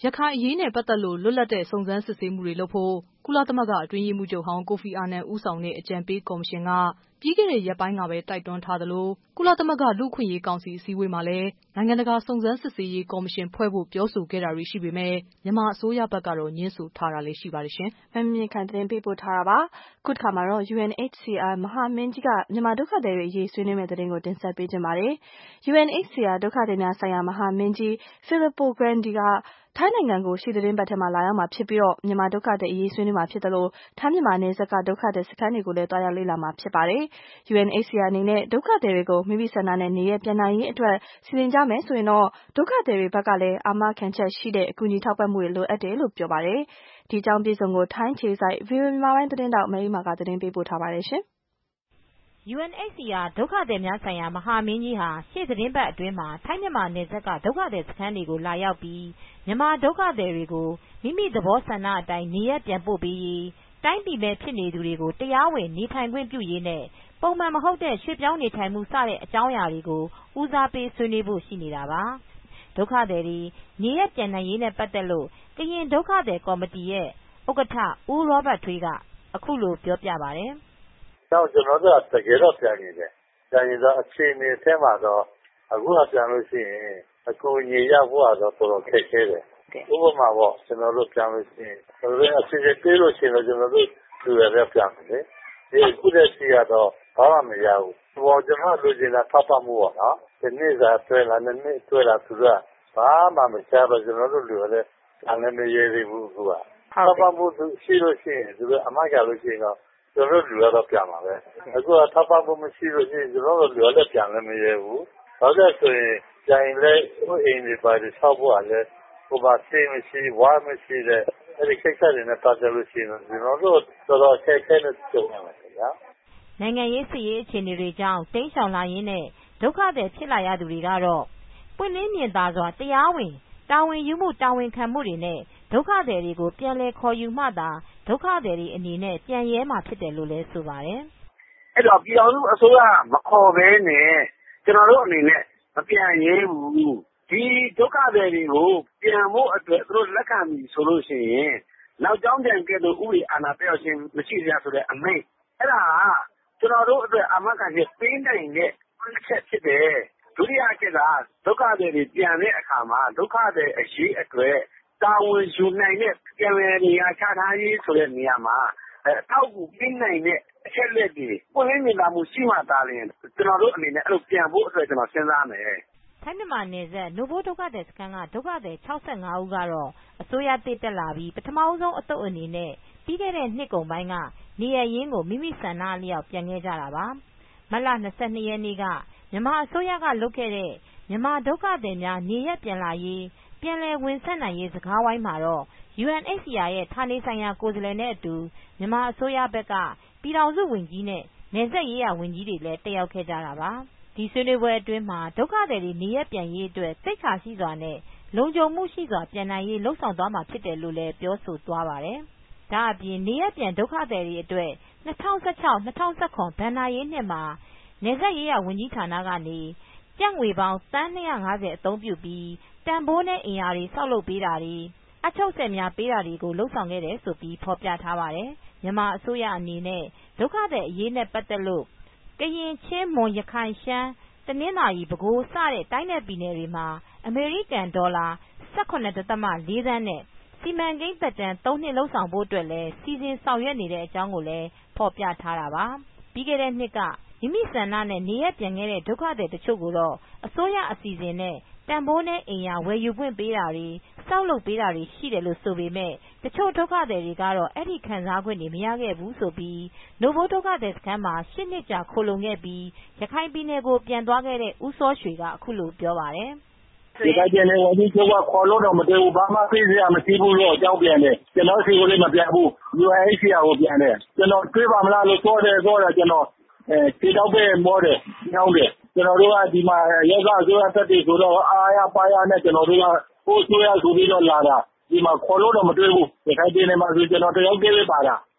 ရခိုင်အရေးနဲ့ပတ်သက်လို့လွတ်လပ်တဲ့စုံစမ်းစစ်ဆေးမှုတွေလုပ်ဖို့ကုလသမဂ္ဂအတွင်းရေးမှူးချုပ်ဟောင်းကိုဖီအာနန်ဦးဆောင်တဲ့အကြံပေးကော်မရှင်ကပြီးခဲ့တဲ့ရက်ပိုင်းကပဲတိုက်တွန်းထားသလိုကုလသမဂ္ဂလူ့အခွင့်အရေးကောင်စီအစည်းအဝေးမှာလည်းနိုင်ငံတကာစုံစမ်းစစ်ဆေးရေးကော်မရှင်ဖွဲ့ဖို့ပြောဆိုခဲ့တာတွေရှိပေမဲ့မြန်မာအစိုးရဘက်ကတော့ငြင်းဆိုထားတာလည်းရှိပါတယ်ရှင်။မမြင့်ခိုင်သတင်းပေးပို့ထားတာပါ။ခုတစ်ခါမှာတော့ UNHCR မဟာမင်းကြီးကမြန်မာဒုက္ခသည်တွေအရေးဆွေးနွေးမယ့်သတင်းကိုတင်ဆက်ပေးခြင်းပါတယ်။ UNHCR ဒုက္ခသည်များဆိုင်ရာမဟာမင်းကြီး Filippo Grandi ကထိုင်းနိုင်ငံကိုရှေ့သတင်းပတ်ထဲမှာလာရောက်မှာဖြစ်ပြီးမြန်မာဒုက္ခသည်အရေးဆွေးနွေးမှာဖြစ်တယ်လို့ထိုင်းမြန်မာနယ်စပ်ကဒုက္ခသည်စခန်းတွေကိုလည်းတွားရောက်လေ့လာမှာဖြစ်ပါတယ်။ UNHCR အနေနဲ့ဒုက္ခသည်တွေကိုမိမိဆန္ဒနဲ့နေရပြန်နိုင်ရေးအတွက်စီစဉ်ကြမယ်ဆိုရင်တော့ဒုက္ခသည်တွေဘက်ကလည်းအာမခံချက်ရှိတဲ့အကူအညီထောက်ပံ့မှုတွေလိုအပ်တယ်လို့ပြောပါတယ်။ဒီအကြောင်းပြည်စုံကိုထိုင်းခြေစိုက် VOA မြန်မာပိုင်းသတင်းတောက်မအေးမာကသတင်းပေးပို့ထားပါတယ်ရှင်။ UNHCR ဒုက္ခသည်များဆိုင်ရာမဟာမင်းကြီးဟာရှေ့သတင်းပတ်အတွင်းမှာထိုင်းမြန်မာနယ်စပ်ကဒုက္ခသည်စခန်းတွေကိုလာရောက်ပြီးမြန်မာဒုက္ခသည်တွေကိုမိမိသဘောဆန္ဒအတိုင်းနေရပ်ပြန်ပို့ပေးရေးတိုင်းပြည်မဲ့ဖြစ်နေသူတွေကိုတရားဝင်နေထိုင်ခွင့်ပြုရေးနဲ့ပုံမှန်မဟုတ်တဲ့ရွှေ့ပြောင်းနေထိုင်မှုစတဲ့အကြောင်းအရာတွေကိုဦးစားပေးဆွေးနွေးဖို့ရှိနေတာပါ။ဒုက္ခသည်တွေနေရပ်ပြန်နိုင်ရေးနဲ့ပတ်သက်လို့ကရင်ဒုက္ခသည်ကော်မတီရဲ့ဥက္ကဋ္ဌဦးရောဘတ်ထွေးကအခုလိုပြောပြပါတယ်။“ကျွန်တော်တို့ကတကယ်တော့ပြန်နေတယ်။ပြန်နေတော့အခြေအနေထဲမှာတော့အခုကပြန်လို့ရှိရင်အကူအညီရဖို့ကတော့တော်တော်ခက်ခဲတယ်။ဥပမာပေါ့ကျွန်တော်တို့ပြန်လို့ရှိရင်အစီအစဉ်ပေးလို့ရှိရင်ကျွန်တော်တို့လူတွေလည်းပြန်မယ်လေ။ဒီအခုတည်းကတော့ဘာမှမရဘူး။ကျွန်တော်လူချင်းလာထောက်ပံ့မှုပေါ့နော်။ဒီနေ့ကဆွဲလာနှစ်နှစ်ဆွဲလာသူကဘာမှမချတော့ကျွန်တော်တို့လူလည်းပြန်လည်းမရသေးဘူးအခုက။ထောက်ပံ့မှုရှိလို့ရှိရင်သူကအမှတ်ရလို့ရှိရင်တော့ကျွန်တော်တို့လူကတော့ပြန်ပါပဲ။အခုကထောက်ပံ့မှုမရှိလို့ရှိရင်ကျွန်တော်တို့လူလည်းပြန်လည်းမရဘူး။ဘာလို့လဲဆိုရင်ပြန်လည်းအိမ်တွေပါဆောက်ဖို့ကလည်းဟိုမှာဆေးမရှိဝါမရှိတဲ့အဲဒီကိစ္စတွေနဲ့ပတ်သက်လို့ရှိရင်ကျွန်တော်တို့တော်တော်အခက်အခဲနဲ့ကြုံရမှာခင်ဗျာ။နိုင်ငံရေးစစ်ရေးအခြေအနေတွေကြောင့်တိမ်းရှောင်လာရင်းနဲ့ဒုက္ခသည်ဖြစ်လာရသူတွေကတော့ပွင့်လင်းမြင်သာစွာတရားဝင်တာဝန်ယူမှုတာဝန်ခံမှုတွေနဲ့ဒုက္ခသည်တွေကိုပြန်လည်ခေါ်ယူမှသာဒုက္ခသည်တွေအနေနဲ့ပြန်ရဲမှာဖြစ်တယ်လို့လည်းဆိုပါတယ်။အဲ့တော့ပြည်အောင်စုအစိုးရမခေါ်ဘဲနဲ့ကျွန်တော်တို့အနေနဲ့မပြန်ရဲဘူး။ဒီဒုက္ခသည်တွေကိုပြန်ဖို့အတွက်သူတို့လက်ခံပြီဆိုလို့ရှိရင်နောက်ကြောင်းပြန်ကဲ့သို့ဥပဒေအာဏာတက်ရောက်ခြင်းမရှိရဆိုတဲ့အမိန့်အဲ့ဒါကျွန်တော်တို့အတွက်အာမခံချက်ပေးနိုင်တဲ့အချက်ဖြစ်တယ်။ဒုတိယအချက်ကဒုက္ခသည်တွေပြန်တဲ့အခါမှာဒုက္ခသည်အရေးအတွက်တာဝန်ယူနိုင်တဲ့ပြန်လည်နေရာချထားရေးဆိုတဲ့နေရာမှာအထောက်အကူပေးနိုင်တဲ့အချက်လက်တွေပွင့်လင်းမြင်သာမှုရှိမှသာလျှင်ကျွန်တော်တို့အနေနဲ့အဲ့လိုပြန်ဖို့အတွက်ကျွန်တော်စဉ်းစားမယ်။ထိုင်းမြန်မာနယ်စပ်နိုဘိုးဒုက္ခသည်စခန်းကဒုက္ခသည်65ဦးကတော့အစိုးရတည်တက်လာပြီးပထမဆုံးအသုတ်အနေနဲ့ပြီးခဲ့တဲ့နှစ်ကုန်ပိုင်းကနေရရင်းကိုမိမိဆန္ဒအလျောက်ပြန်ခဲ့ကြတာပါ။မတ်လ22ရက်နေ့ကမြန်မာအစိုးရကလုပ်ခဲ့တဲ့မြန်မာဒုက္ခသည်များနေရပ်ပြန်လာရေးပြန်လည်ဝင်ဆက်နိုင်ရေးစကားဝိုင်းမှာတော့ UNHCR ရဲ့ဌာနေဆိုင်ရာကိုယ်စားလှယ်နဲ့အတူမြန်မာအစိုးရဘက်ကပြည်ထောင်စုဝန်ကြီးနဲ့နယ်စပ်ရေးရာဝန်ကြီးတွေလည်းတက်ရောက်ခဲ့ကြတာပါ။ဒီဆွေးနွေးပွဲအတွင်းမှာဒုက္ခသည်တွေနေရပ်ပြန်ရေးအတွက်သိက္ခာရှိစွာနဲ့လုံခြုံမှုရှိစွာပြန်နိုင်ရေးလှုံ့ဆော်သွားမှာဖြစ်တယ်လို့လည်းပြောဆိုသွားပါတယ်။ဒါအပြင်နေရပ်ပြန်ဒုက္ခသည်တွေအတွက်2016-2017ဘဏ္ဍာရေးနှစ်မှာနယ်စပ်ရေးရာဝန်ကြီးဌာနကနေကျပ်ငွေပေါင်းသန်း250အသုံးပြုပြီးတန်ဖိုးနဲ့အင်အားတွေဆောက်လုပ်ပေးတာတွေအချုပ်ဆက်များပေးတာတွေကိုလှုံ့ဆော်ခဲ့တယ်ဆိုပြီးဖော်ပြထားပါတယ်။မြန်မာအစိုးရအနေနဲ့ဒုက္ခသည်အရေးနဲ့ပတ်သက်လို့ကရင်ချင်းမွန်ရခိုင်ရှမ်းတနင်္သာရီပဲခူးစတဲ့တိုင်းနယ်ပြည်နယ်တွေမှာအမေရိကန်ဒေါ်လာ 18.4 သန်းနဲ့စီမံကိန်းသက်တမ်း3နှစ်လုပ်ဆောင်ဖို့အတွက်လည်းစီစဉ်ဆောင်ရွက်နေတဲ့အကြောင်းကိုလည်းဖော်ပြထားတာပါ။ပြီးခဲ့တဲ့နှစ်ကမိမိဆန္ဒနဲ့နေရပ်ပြန်ခဲ့တဲ့ဒုက္ခသည်တချို့ကိုတော့အစိုးရအစီအစဉ်နဲ့တန်ဖိုးနဲ့အိမ်ယာဝယ်ယူခွင့်ပေးတာတွေဆောက်လုပ်ပေးတာတွေရှိတယ်လို့ဆိုပေမဲ့တချို့ဒုက္ခသည်တွေကတော့အဲ့ဒီခံစားခွင့်တွေမရခဲ့ဘူးဆိုပြီးနိုဘိုးဒုက္ခသည်စခန်းမှာ8နှစ်ကြာခိုလုံခဲ့ပြီးရခိုင်ပြည်နယ်ကိုပြန်သွားခဲ့တဲ့ဦးစောရွှေကအခုလိုပြောပါတယ်။ဒီကကြတဲ့ဝန်ကြီးချုပ်ကခေါ်လို့တော့မတည်ဘူးဘာမှသိစရာမရှိဘူးလို့အကြောင်းပြန်တယ်ကျွန်တော်စီကိုလည်းမပြန်ဘူး UNHCR ကိုပြန်တယ်ကျွန်တော်တွေးပါမလားလို့ပြောတယ်ကျွန်တော်ခြေတော့ပဲမောတယ်ညောင်းတယ်ကျွန်တော်တို့ကဒီမှာရက်ကအစိုးရတက်တယ်ဆိုတော့အားရပါရနဲ့ကျွန်တော်တို့ကကိုယ်ဆိုရဆိုပြီးတော့လာတာဒီမှာခေါ်လို့တော့မတွေ့ဘူးဒီခိုင်ပြည်နယ်မှာဆိုကျွန်တော်တယောက်တည်းပဲပါတာထ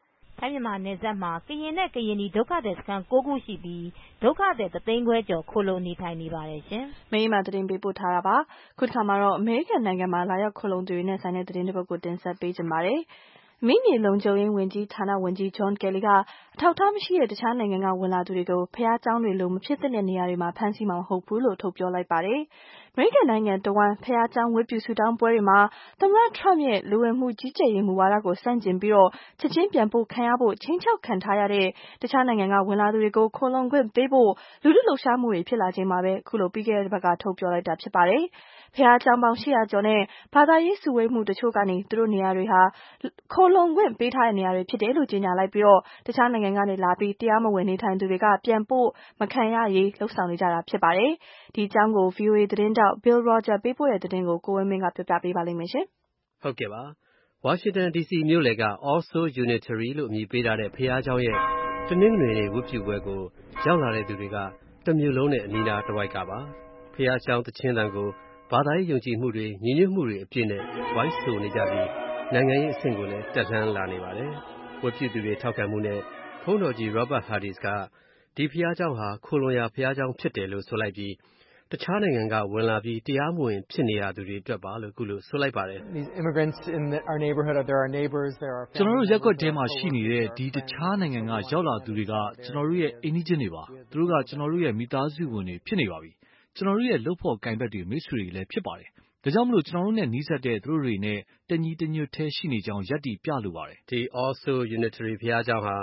ထိုင်းမြန်မာနယ်စပ်မှာကရင်နဲ့ကရင်နီဒုက္ခသည်စခန်း9ခုရှိပြီးဒုက္ခသည်1သိန်းခွဲကျော်ခိုလှုံနေထိုင်နေပါတယ်ရှင်။မင်းမသတင်းပေးပို့ထားတာပါ။ခုတစ်ခါမှာတော့အမေရိကန်နိုင်ငံမှာလာရောက်ခိုလှုံသူတွေနဲ့ဆိုင်တဲ့သတင်းတစ်ပုဒ်ကိုတင်ဆက်ပေးကြပါမယ်။မိမြေလုံခြုံရေးဝန်ကြီးဌာနဝန်ကြီး John Kelly ကအထောက်အထားမရှိတဲ့တခြားနိုင်ငံကဝင်လာသူတွေကိုဖျားเจ้าတွေလိုမဖြစ်တဲ့နေရာတွေမှာဖမ်းဆီးမှာမဟုတ်ဘူးလို့ထုတ်ပြောလိုက်ပါတယ်။အမေရိကန်နိုင်ငံတဝန်းဖျားเจ้าဝတ်ပြုဆုတောင်းပွဲတွေမှာသမ္မတ Trump ရဲ့လူဝင်မှုကြီးကြပ်ရေးမူဝါဒကိုဆန့်ကျင်ပြီးချက်ချင်းပြန်ပို့ခံရဖို့ချိန်ချောက်ခံထားရတဲ့တခြားနိုင်ငံကဝင်လာသူတွေကိုခိုလှုံခွင့်ပေးဖို့လူထုလှုပ်ရှားမှုတွေဖြစ်လာချိန်မှာပဲခုလိုပြီးခဲ့တဲ့ဘက်ကထုတ်ပြောလိုက်တာဖြစ်ပါတယ်။ဖျားเจ้าပေါင်း800ကျော်နဲ့ဘာသာရေးစုဝေးမှုတချို့ကနေသူတို့နေရာတွေဟာခိုလှုံခွင့်ပေးထားတဲ့နေရာတွေဖြစ်တယ်လို့ကြေညာလိုက်ပြီးတခြားနိုင်ငံကနေလာပြီးတရားမဝင်နေထိုင်သူတွေကပြန်ပို့မခံရရေးလှုပ်ဆောင်နေကြတာဖြစ်ပါတယ်။ဒီအကြောင်းကို VOA သတင်းတောက် Bill Roger ပေးပို့တဲ့သတင်းကိုကိုဝင်းမင်းကပြောပြပေးပါလိမ့်မယ်ရှင်။ဟုတ်ကဲ့ပါ။ ဝါရှင်တန် DC မြို့လယ်က All Souls Unitary လို့အမည်ပေးထားတဲ့ဘုရားကျောင်းရဲ့တနင်္ဂနွေနေ့ဝတ်ပြုပွဲကိုရောက်လာတဲ့သူတွေကတမြို့လုံးနဲ့အနီးနားတစ်ဝိုက်ကပါ။ဘုရားကျောင်းသချင်းသံကိုဘာသာရေးယုံကြည်မှုတွေညီညွတ်မှုတွေအပြည့်နဲ့ဝိုင်းဆိုနေကြပြီးနိုင်ငံရေးအဆင့်ကိုလည်းတက်လှမ်းလာနေပါတယ်။ဝတ်ပြုသူတွေထောက်ခံမှုနဲ့ဘုန်းတော်ကြီး Robert Hardis ကဒီဘုရားကျောင်းဟာခိုလှုံရာဘုရားကျောင်းဖြစ်တယ်လို့ဆိုလိုက်ပြီးတခြားနိုင်ငံကဝင်လာပြီးတရားမဝင်ဖြစ်နေရသူတွေအတွက်ပါလို့ခုလိုဆိုလိုက်ပါတယ်ကျွန်တော်တို့ရက်ွက်ထဲမှာရှိနေတဲ့ဒီတခြားနိုင်ငံကရောက်လာသူတွေကကျွန်တော်တို့ရဲ့အိမ်နီးချင်းတွေပါသူတို့ကကျွန်တော်တို့ရဲ့မိသားစုဝင်တွေဖြစ်နေပါပြီကျွန်တော်တို့ရဲ့လုပ်ဖို့ကင်ဘက်တွေမိတ်ဆွေတွေလည်းဖြစ်ပါတယ်ဒါကြောင့်မလို့ကျွန်တော်တို့နဲ့နီးစပ်တဲ့သူတို့တွေနဲ့တညီတညွတ်ထဲရှိနေကြောင်းယက်တီပြလိုပါတယ်ဒီ All Souls Unitary ဘုရားကျောင်းဟာ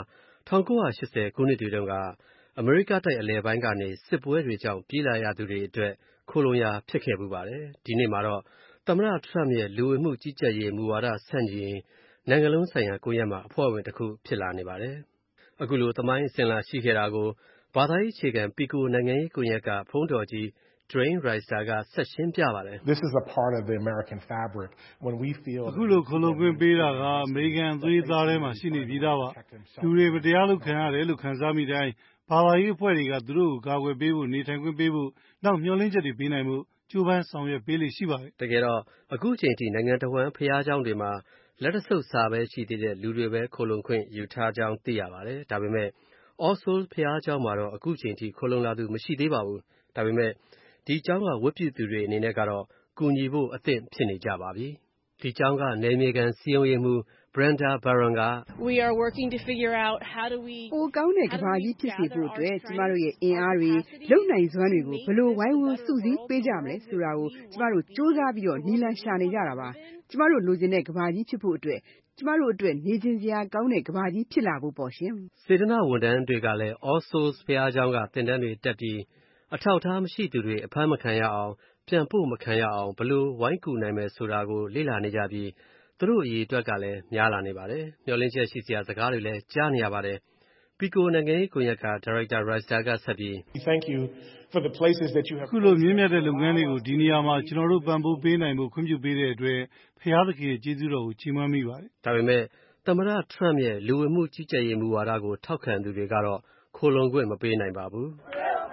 1980ခုနှစ်တွေတုန်းကအမေရိကတိုက်အလယ်ပိုင်းကနေစစ်ပွဲတွေကြောင့်ပြေးလာရသူတွေအတွက်ခိုလှုံရာဖြစ်ခဲ့ပူပါတယ်ဒီနေ့မှာတော့သမ္မတ Trump ရဲ့လူဝင်မှုကြီးကြပ်ရေးမူဝါဒဆန့်ကျင်နိုင်ငံလုံးဆိုင်ရာကိုရက်မှာအဖွဲ့ဝင်တစ်ခုဖြစ်လာနေပါတယ်အခုလိုသမိုင်းအစဉ်လာရှိခဲ့တာကိုဘာသာရေးအခြေခံပီကိုနိုင်ငံရေးကိုရက်ကဖုန်းတော်ကြီးDrain Ricer ကဆက်ရှင်းပြပါတယ်။ This is a part of the American fabric when we feel အခုလိုခလုံးခွင့်ပေးတာကအမေရိကန်သွေးသားထဲမှာရှိနေပြီးသားပါ။လူတွေမတရားလုပ်ခံရတယ်လို့ခံစားမိတိုင်းဘာသာရေးအဖွဲ့တွေကသူတို့ကိုကာကွယ်ပေးဖို့နေထိုင်ခွင့်ပေးဖို့နောက်မျှော်လင့်ချက်တွေပေးနိုင်ဖို့ကြိုးပမ်းဆောင်ရွက်ပေးလိမ့်ရှိပါတယ်။တကယ်တော့အခုချိန်ထိနိုင်ငံတော်ဝန်ဖျားเจ้าတွေမှာလက်တဆုပ်စာပဲရှိသေးတဲ့လူတွေပဲခိုလုံခွင့်ယူထားကြောင်းသိရပါတယ်။ဒါပေမဲ့ All Souls ဖျားเจ้าမှာတော့အခုချိန်ထိခိုလုံလာသူမရှိသေးပါဘူး။ဒါပေမဲ့ဒီကျောင်းကဝတ်ပြုသူတွေအနေနဲ့ကတော့ကူညီဖို့အသင့်ဖြစ်နေကြပါပြီ။ဒီကျောင်းကနယ်မြေခံစည်းရုံးရေးမှူး Brenda Barron က We are working to figure out how do we ပိုကောင်းတဲ့ကဘာကြီးဖြစ်စေဖို့အတွက်ကျမတို့ရဲ့အင်အားတွေလုံနိုင်စွမ်းတွေကိုဘယ်လိုဝိုင်းဝန်းစုစည်းပေးကြမလဲဆိုတာကိုကျမတို့စူးစမ်းပြီးနည်းလမ်းရှာနေကြတာပါ။ကျမတို့လိုချင်တဲ့ကဘာကြီးဖြစ်ဖို့အတွက်ကျမတို့အတွက်နေချင်းစရာကောင်းတဲ့ကဘာကြီးဖြစ်လာဖို့ပေါ့ရှင်။စေတနာဝန်ထမ်းတွေကလည်း All Souls ဘုရားကျောင်းကသင်တန်းတွေတက်ပြီးအထောက်အထားမရှိသူတွေအဖမ်းမခံရအောင်ပြန်ပို့မခံရအောင်ဘလို့ဝိုင်းကူနိုင်မယ်ဆိုတာကိုလေ့လာနေကြပြီးသူတို့အရေးအတွက်ကလည်းများလာနေပါတယ်။မျှော်လင့်ချက်ရှိစရာစကားတွေလည်းကြားနေရပါတယ်။ပီကိုနိုင်ငံရေးကွန်ရက်ကဒါရိုက်တာ Ricer ကဆက်ပြီး Thank you for the places that you have ခုလိုမြင့်မြတ်တဲ့လုပ်ငန်းတွေကိုဒီနေရာမှာကျွန်တော်တို့ပံ့ပိုးပေးနိုင်ဖို့ခွင့်ပြုပေးတဲ့အတွက်ဖခင်သခင်ရဲ့ကျေးဇူးတော်ကိုချီးမွမ်းမိပါတယ်။ဒါပေမဲ့သမ္မတ Trump ရဲ့လူဝင်မှုကြီးကြပ်ရေးမူဝါဒကိုထောက်ခံသူတွေကတော့ခိုလုံခွင့်မပေးနိုင်ပါဘူး။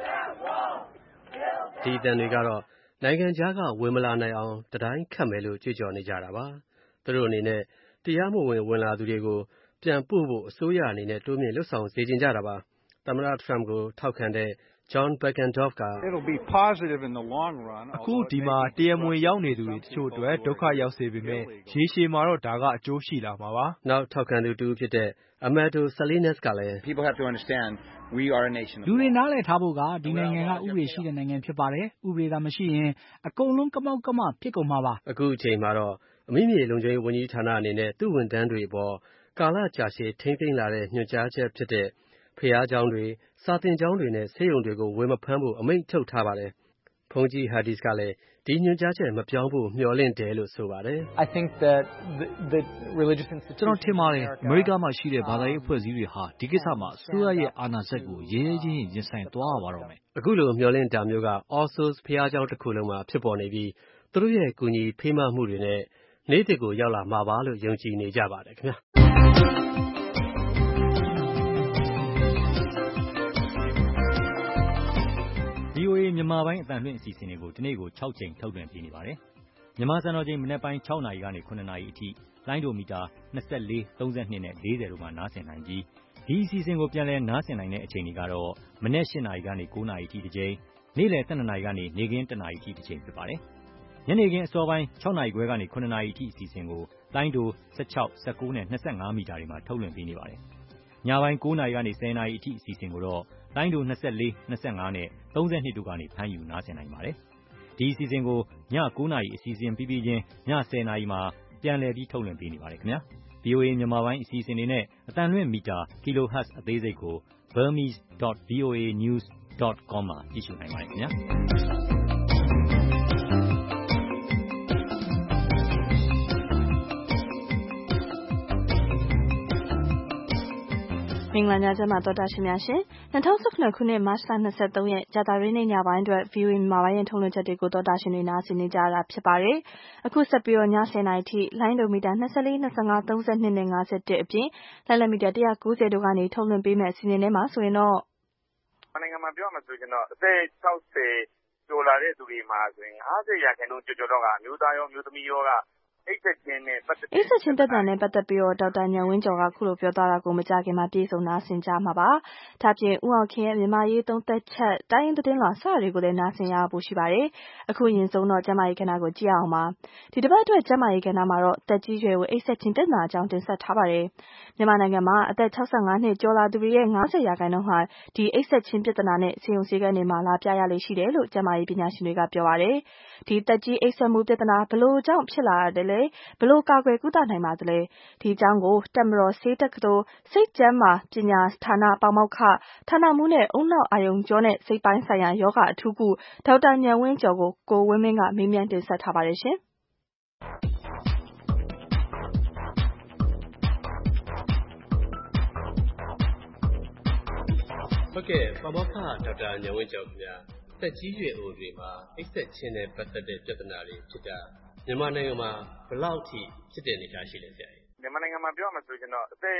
ဒီတန်တွေကတော့နိုင်ငံခြားကဝင်မလာနိုင်အောင်တတိုင်းခတ်မယ်လို့ကြွေးကြော်နေကြတာပါ။သူတို့အနေနဲ့တရားမဝင်ဝင်လာသူတွေကိုပြန်ပို့ဖို့အစိုးရအနေနဲ့တိုးမြင့်လှုပ်ဆောင်စေချင်ကြတာပါ။သမ္မတ Trump ကိုထောက်ခံတဲ့ John Beckendorf ကအခုဒီမှာတရားမဝင်ရောက်နေသူတွေတချို့အတွက်ဒုက္ခရောက်စေပေမဲ့ရေရှည်မှာတော့ဒါကအကျိုးရှိလာမှာပါ။နောက်ထောက်ခံသူတူဖြစ်တဲ့ Amato Salinas ကလည်းလူတွေနားလည်ထားဖို့ကဒီနိုင်ငံကဥပဒေရှိတဲ့နိုင်ငံဖြစ်ပါတယ်။ဥပဒေသာမရှိရင်အကုန်လုံးကမောက်ကမဖြစ်ကုန်မှာပါ။အခုအချိန်မှာတော့အမိမြေလုံခြုံရေးဝန်ကြီးဌာနအနေနဲ့သူ့ဝန်ထမ်းတွေအပေါ်ကာလကြာရှည်ထိမ့်သိမ်းလာတဲ့ညွှန်ကြားချက်ဖြစ်တဲ့ဖျားကျောင်းတွေစာသင်ကျောင်းတွေနဲ့ဆေးရုံတွေကိုဝင်မဖမ်းဖို့အမိန့်ထုတ်ထားပါတယ်။ဘုန်းကြီး Hardis ကလည်းဒီညွှန်ကြားချက်မပြောင်းဖို့မျှော်လင့်တယ်လို့ဆိုပါတယ်။ I think that the religious institutions ကျွန်တော်ထင်ပါတယ်အမေရိကမှာရှိတဲ့ဘာသာရေးအဖွဲ့အစည်းတွေဟာဒီကိစ္စမှာအစိုးရရဲ့အာဏာစက်ကိုရဲရဲချင်းရင်ဆိုင်သွားရပါတော့မယ်။အခုလိုမျှော်လင့်တာမျိုးက All Souls ဘုရားကျောင်းတစ်ခုလုံးမှာဖြစ်ပေါ်နေပြီးသူတို့ရဲ့ကူညီဖေးမမှုတွေနဲ့နေ့တစ်ကိုရောက်လာမှာပါလို့ယုံကြည်နေကြပါတယ်ခင်ဗျာ။ VOA မြန်မာပိုင်းအသံလွှင့်အစီအစဉ်တွေကိုဒီနေ့ကို6ချိန်ထုတ်လွှင့်ပေးနေပါတယ်။မြန်မာစံတော်ချိန်မနက်ပိုင်း6နာရီကနေ9နာရီအထိလိုင်းဒိုမီတာ24, 32 နဲ့ 40 တို့မှာနားဆင်နိုင်ပြီးဒီအစီအစဉ်ကိုပြန်လည်နားဆင်နိုင်တဲ့အချိန်တွေကတော့မနက် 8 နာရီကနေ 9 နာရီထိတစ်ကြိမ်နေ့လယ် 12 နာရီကနေနေ့ခင်း 1 နာရီထိတစ်ကြိမ်ဖြစ်ပါတယ်ညနေခင်းအစောပိုင်း 6 နာရီခွဲကနေ 9 နာရီထိအစီအစဉ်ကိုလိုင်းဒို16, 19 နဲ့ 25 မီတာတွေမှာထုတ်လွှင့်ပေးနေပါတယ်ညပိုင်း 9 နာရီကနေ 10 နာရီအထိအစီအစဉ်ကိုတော့လိုင်းဒို24, 25 နဲ့ 32 တို့ကနေဖမ်းယူနားဆင်နိုင်ပါတယ်ဒီအစီအစဉ်ကိုည 9 နာရီအစီအစဉ်ပြီးပြီးချင်းည 10 နာရီမှာပြန်လည်ပြီးထုတ်လွှင့်ပေးနေပါတယ်ခင်ဗျာ VOA မြန်မာပိုင်းအစီအစဉ်တွေနဲ့အသံလွှင့်မီတာ kilohertz အသေးစိတ်ကို burmese.voanews.com မှာကြည့်ရှုနိုင်ပါတယ်ခင်ဗျာမင်္ဂလာညချမ်းပါတော်တာရှင်များရှင်2019ခုနှစ်မတ်လ23ရက်ကြာသပတေးနေ့ညပိုင်းအတွက် VOA မြန်မာပိုင်းရဲ့ထုတ်လွှင့်ချက်တွေကိုတော်တာရှင်တွေနားဆင်နေကြရတာဖြစ်ပါတယ်အခုဆက်ပြီးတော့ည10:00နာရီထိလိုင်းဒိုမီတာ24 25 32နဲ့51အပြင်လိုင်းလမီတာ190တို့ကနေထုတ်လွှင့်ပေးမယ့်အစီအစဉ်ထဲမှာဆိုရင်တော့နိုင်ငံမှာပြောရမှာဆိုရင်တော့အသက်60ကျော်လာတဲ့သူတွေမှာဆိုရင်50%ကျော်တော့ကအမျိုးသားရောမျိုးသမီးရောကအိတ်ဆက်ခြင်းနဲ့ပတ်သက်ပြီးတော့ဒေါက်တာဉာဏ်ဝင်းကျော်ကခုလိုပြောသွားတာကိုမကြခင်မှာပြေဆုံးနားဆင်ကြမှာပါ။ဒါပြင်ဦးအောင်ခင်ရဲ့မြန်မာရေးသုံးသက်ချက်တိုင်းရင်းသတင်းလွှာစတာတွေကိုလည်းနားဆင်ရဖို့ရှိပါတယ်။အခုရင်ဆုံးတော့ကျမကြီးကဏ္ဍကိုကြည့်အောင်ပါ။ဒီတစ်ပတ်အတွက်ကျမကြီးကဏ္ဍမှာတော့တက်ကြီးရွယ်ကိုအိတ်ဆက်ခြင်းပြဿနာအကြောင်းတင်ဆက်ထားပါတယ်။မြန်မာနိုင်ငံမှာအသက်65နှစ်ကျော်လာသူတွေရဲ့90%ဟာဒီအိတ်ဆက်ခြင်းပြဿနာနဲ့ဆေးရုံဆေးခန်းတွေမှာလာပြရလေရှိတယ်လို့ကျမကြီးပညာရှင်တွေကပြောပါတယ်။ဒီတက်ကြီးအိတ်ဆက်မှုပြဿနာဘယ်လိုကြောင့်ဖြစ်လာတယ်လဲဘယ်လိုကာကွယ်ကုသနိုင်ပါသလဲဒီအကြောင်းကိုတက်မတော်ဆေးတက္ကသိုလ်စိတ်ကျန်းမာပညာဌာနပေါမောက္ခဌာနမှူးနဲ့ဦးနှောက်အာယုံကြောနဲ့စိတ်ပိုင်းဆိုင်ရာယောဂအထူးကုဒေါက်တာဉာဏ်ဝင်းကျော်ကိုဝင်းမင်းကမေးမြန်းတင်ဆက်ထားပါတယ်ရှင်ဟုတ်ကဲ့ပေါမောက္ခဒေါက်တာဉာဏ်ဝင်းကျော်ခင်ဗျာတက်ကြီးရွယ်အိုတွေမှာအိတ်ဆက်ခြင်းနဲ့ပတ်သက်တဲ့ပြဿနာတွေဖြစ်တာမြန်မာနိုင်ငံမှာဘယ်လောက်ထိဖြစ်တဲ့အနေအထားရှိလဲဆရာကြီးမြန်မာနိုင်ငံမှာပြောရမှာဆိုရင်တော့အသက်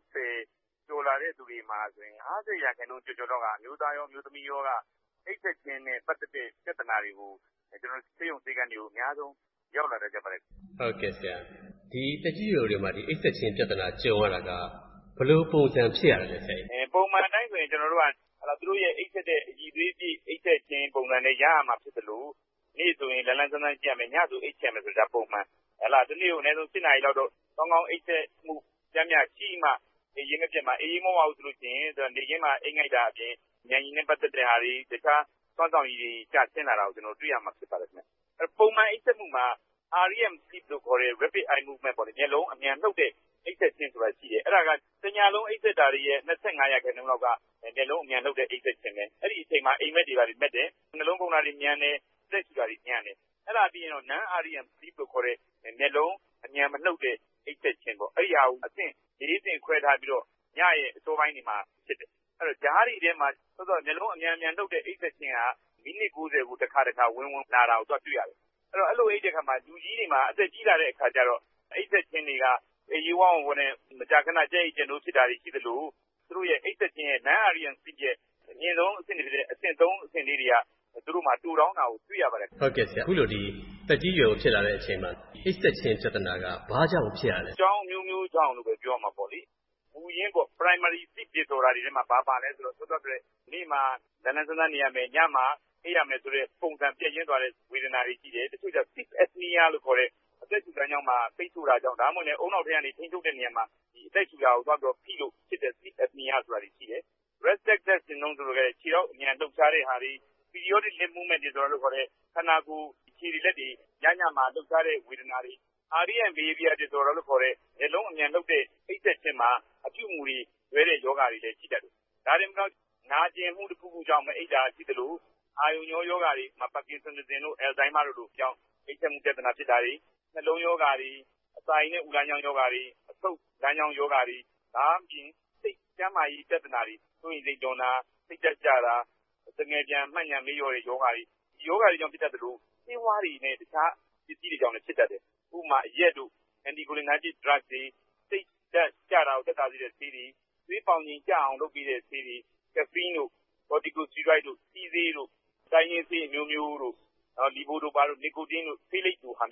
60ကျော်လာတဲ့သူတွေမှာဆိုရင်50%ကျော်တော့ကအမျိုးသားရောမျိုးသမီးရောကအိတ်ဆက်ခြင်းနဲ့ပတ်သက်တဲ့ပြဿနာတွေကိုကျွန်တော်ဆေးရုံဆေးခန်းတွေကိုအများဆုံးရောက်လာတတ်ကြပါတယ်ဟုတ်ကဲ့ဆရာဒီတက်ကြီးရွယ်အိုတွေမှာဒီအိတ်ဆက်ခြင်းပြဿနာကြုံရတာကဘယ်လိုပုံစံဖြစ်ရလဲဆရာကြီးပုံမှန်တိုင်းဆိုရင်ကျွန်တော်တို့ကသူတို့ရဲ့အိတ်ဆက်တဲ့အည်သွေးပြည့်အိတ်ဆက်ခြင်းပုံစံနဲ့ရရမှာဖြစ်တယ်လို့နေ့ဆိုရင်လန်လန်ဆန်းဆန်းကြည့်ရမယ်ညဆိုအိတ်ချက်မယ်ဆိုတာပုံမှန်ဒီနေ့ကိုအနည်းဆုံး7 နာရီလောက်တော့ကောင်းကောင်းအိတ်ဆက်မှုကြမ်းမြရှိမှအေးမပြတ်မှာအေးမဟုတ်ဘူးဆိုလို့ရှိရင်နေခင်းမှာအိတ်ငိုက်တာအပြင်ဉာဏ်ရည်နဲ့ပတ်သက်တဲ့ဟာတွေတခြားစွမ်းဆောင်ရည်တွေကျဆင်းလာတာကိုကျွန်တော်တွေ့ရမှာဖြစ်ပါတယ်ခင်ဗျပုံမှန်အိတ်ဆက်မှုမှာ REM sleep လို့ခေါ်တဲ့ rapid eye movement ပေါ့လေမျက်လုံးအမြန်နှုတ်တဲ့အိတ်ဆက်ခြင်းဆိုတာရှိတယ်အဲ့ဒါကတညာလုံးအိတ်ဆက်တာတွေရဲ့25%လောက်ကမျက်လုံးအမြန်နှုတ်တဲ့အိတ်ဆက်ခြင်းပဲအဲ့ဒီအချိန်မှာအိမ်မက်တွေပါပြီးမက်တယ်နှလုံးပုံဓာတ်တွေမြန်တယ်စက်ရှူတာတွေမြန်တယ်အဲ့ဒါပြီးရင်တော့ non REM sleep လို့ခေါ်တဲ့မျက်လုံးအမြန်မနှုတ်တဲ့အိတ်ဆက်ခြင်းပေါ့အဲ့ဒီဟာကိုအဆင့်၄ဆင့်ခွဲထားပြီးတော့ညရဲ့အစောပိုင်းတွေမှာဖြစ်တယ်အဲ့တော့ဂျားတွေထဲမှာဆိုတော့မျက်လုံးအမြန်နှုတ်တဲ့အိတ်ဆက်ခြင်းဟာမိနစ်90ကိုတစ်ခါဝင်လာတာကိုတွေ့ရတယ်အဲ့တော့အဲ့လိုအိတ်တဲ့ခါမှာလူကြီးတွေမှာအသက်ကြီးလာတဲ့အခါကျတော့အိတ်ဆက်ခြင်းတွေကအေးဝေါဝင်နဲ့မကြာခဏကြဲ့ကျင်လို့ဖြစ်တာတွေရှိသလိုသူတို့ရဲ့အိတ်ဆက်ခြင်းရဲ့ non REM sleep ရဲ့အမြင့်ဆုံးအဆင့်တွေတဲ့အဆင့်3အဆင့်လေးတွေကသူတို့မှာတူတောင်းတာကိုတွေ့ရပါတယ်ဟုတ်ကဲ့ဆရာအခုလိုဒီတက်ကြီးရွယ်ဖြစ်လာတဲ့အချိန်မှာအိတ်ဆက်ခြင်းပြဿနာကဘာကြောင့်ဖြစ်ရလဲအကြောင်းမျိုးကြောင့်လို့ပဲပြောမှာပေါ့လေမူရင်းပေါ့ primary sleep disorder တွေထဲမှာဘာပါလဲဆိုတော့သောတဲ့နေ့မှာလန်လန်ဆန်းဆန်းနေရမယ်ညမှာအေးရမယ်ဆိုတဲ့ပုံစံပြည့်ရင်းသွားတဲ့ဝေဒနာတွေရှိတယ်တချို့ကျ sleep apnea လို့ခေါ်တဲ့အသက်ရှူတန်းကြောင့်မှပိတ်ဆို့တာကြောင့်ဒါမှမဟုတ်လည်းအုံနောက်ထဲကနေထိန်းချုပ်တဲ့နေရာမှာဒီအသက်ရှူတာကိုသွားပြီးတော့ဖိလို့ဖြစ်တဲ့ sleep apnea ဆိုတာတွေရှိတယ် restless syndrome ဆိုတဲ့ခြေထောက်အမြန်လှုပ်ရှားတဲ့ဟာတွေ periodic limb movement တွေဆိုတော့လို့ခေါ်တဲ့ခန္ဓာကိုယ်ခြေတွေလက်တွေညမှာလှုပ်ရှားတဲ့ဝေဒနာတွေ REM behavior တွေဆိုတော့လို့ခေါ်တဲ့မျက်လုံးအမြန်လှုပ်တဲ့အိတ်ဆက်ခြင်းမှာအပြုအမူတွေရွဲတဲ့ယောဂတွေလည်းရှိတတ်တယ်ဒါတွေမှတော့နာကျင်မှုတစ်ခုခုကြောင့်မအိတ်တာရှိသလိုအာယုံရောယောဂတွေမှာ Parkinsonism တို့ Alzheimer တို့ကြောင့်အိတ်ဆက်မှုပြဿနာဖြစ်တာတွေနှလုံးယောဂတွေအစာအိမ်နဲ့ဥလမ်းကြောင်းယောဂတွေအဆုတ်လမ်းကြောင်းယောဂတွေဒါအပြင်စိတ်ကျန်းမာရေးပြဿနာတွေဆိုရင်စိတ်တော်နာစိတ်တက်ကြတာတငယ်ပြန်မှတ်ဉာဏ်မေ့လျော့တဲ့ယောဂတွေဒီယောဂတွေကြောင့်ဖြစ်တတ်တယ်လို့ဆေးဝါးတွေနဲ့တခြားပစ္စည်းတွေကြောင့်လည်းဖြစ်တတ်တယ်ဥပမာအရက်တို့ anticholinergic drug တွေစိတ်တက်ကြတာကိုတက်တာစေတဲ့ဆေးတွေသွေးပေါင်ချိန်ကျအောင်လုပ်ပေးတဲ့ဆေးတွေ caffeine တို့ corticosteroid တို့စီးဆေးတို့တိုင်းရင်းဆေးမျိုးတို့လီဘိုဒိုပါတို့နီကိုတင်းတို့ဖိလိပ်တို့ဟာမျိုး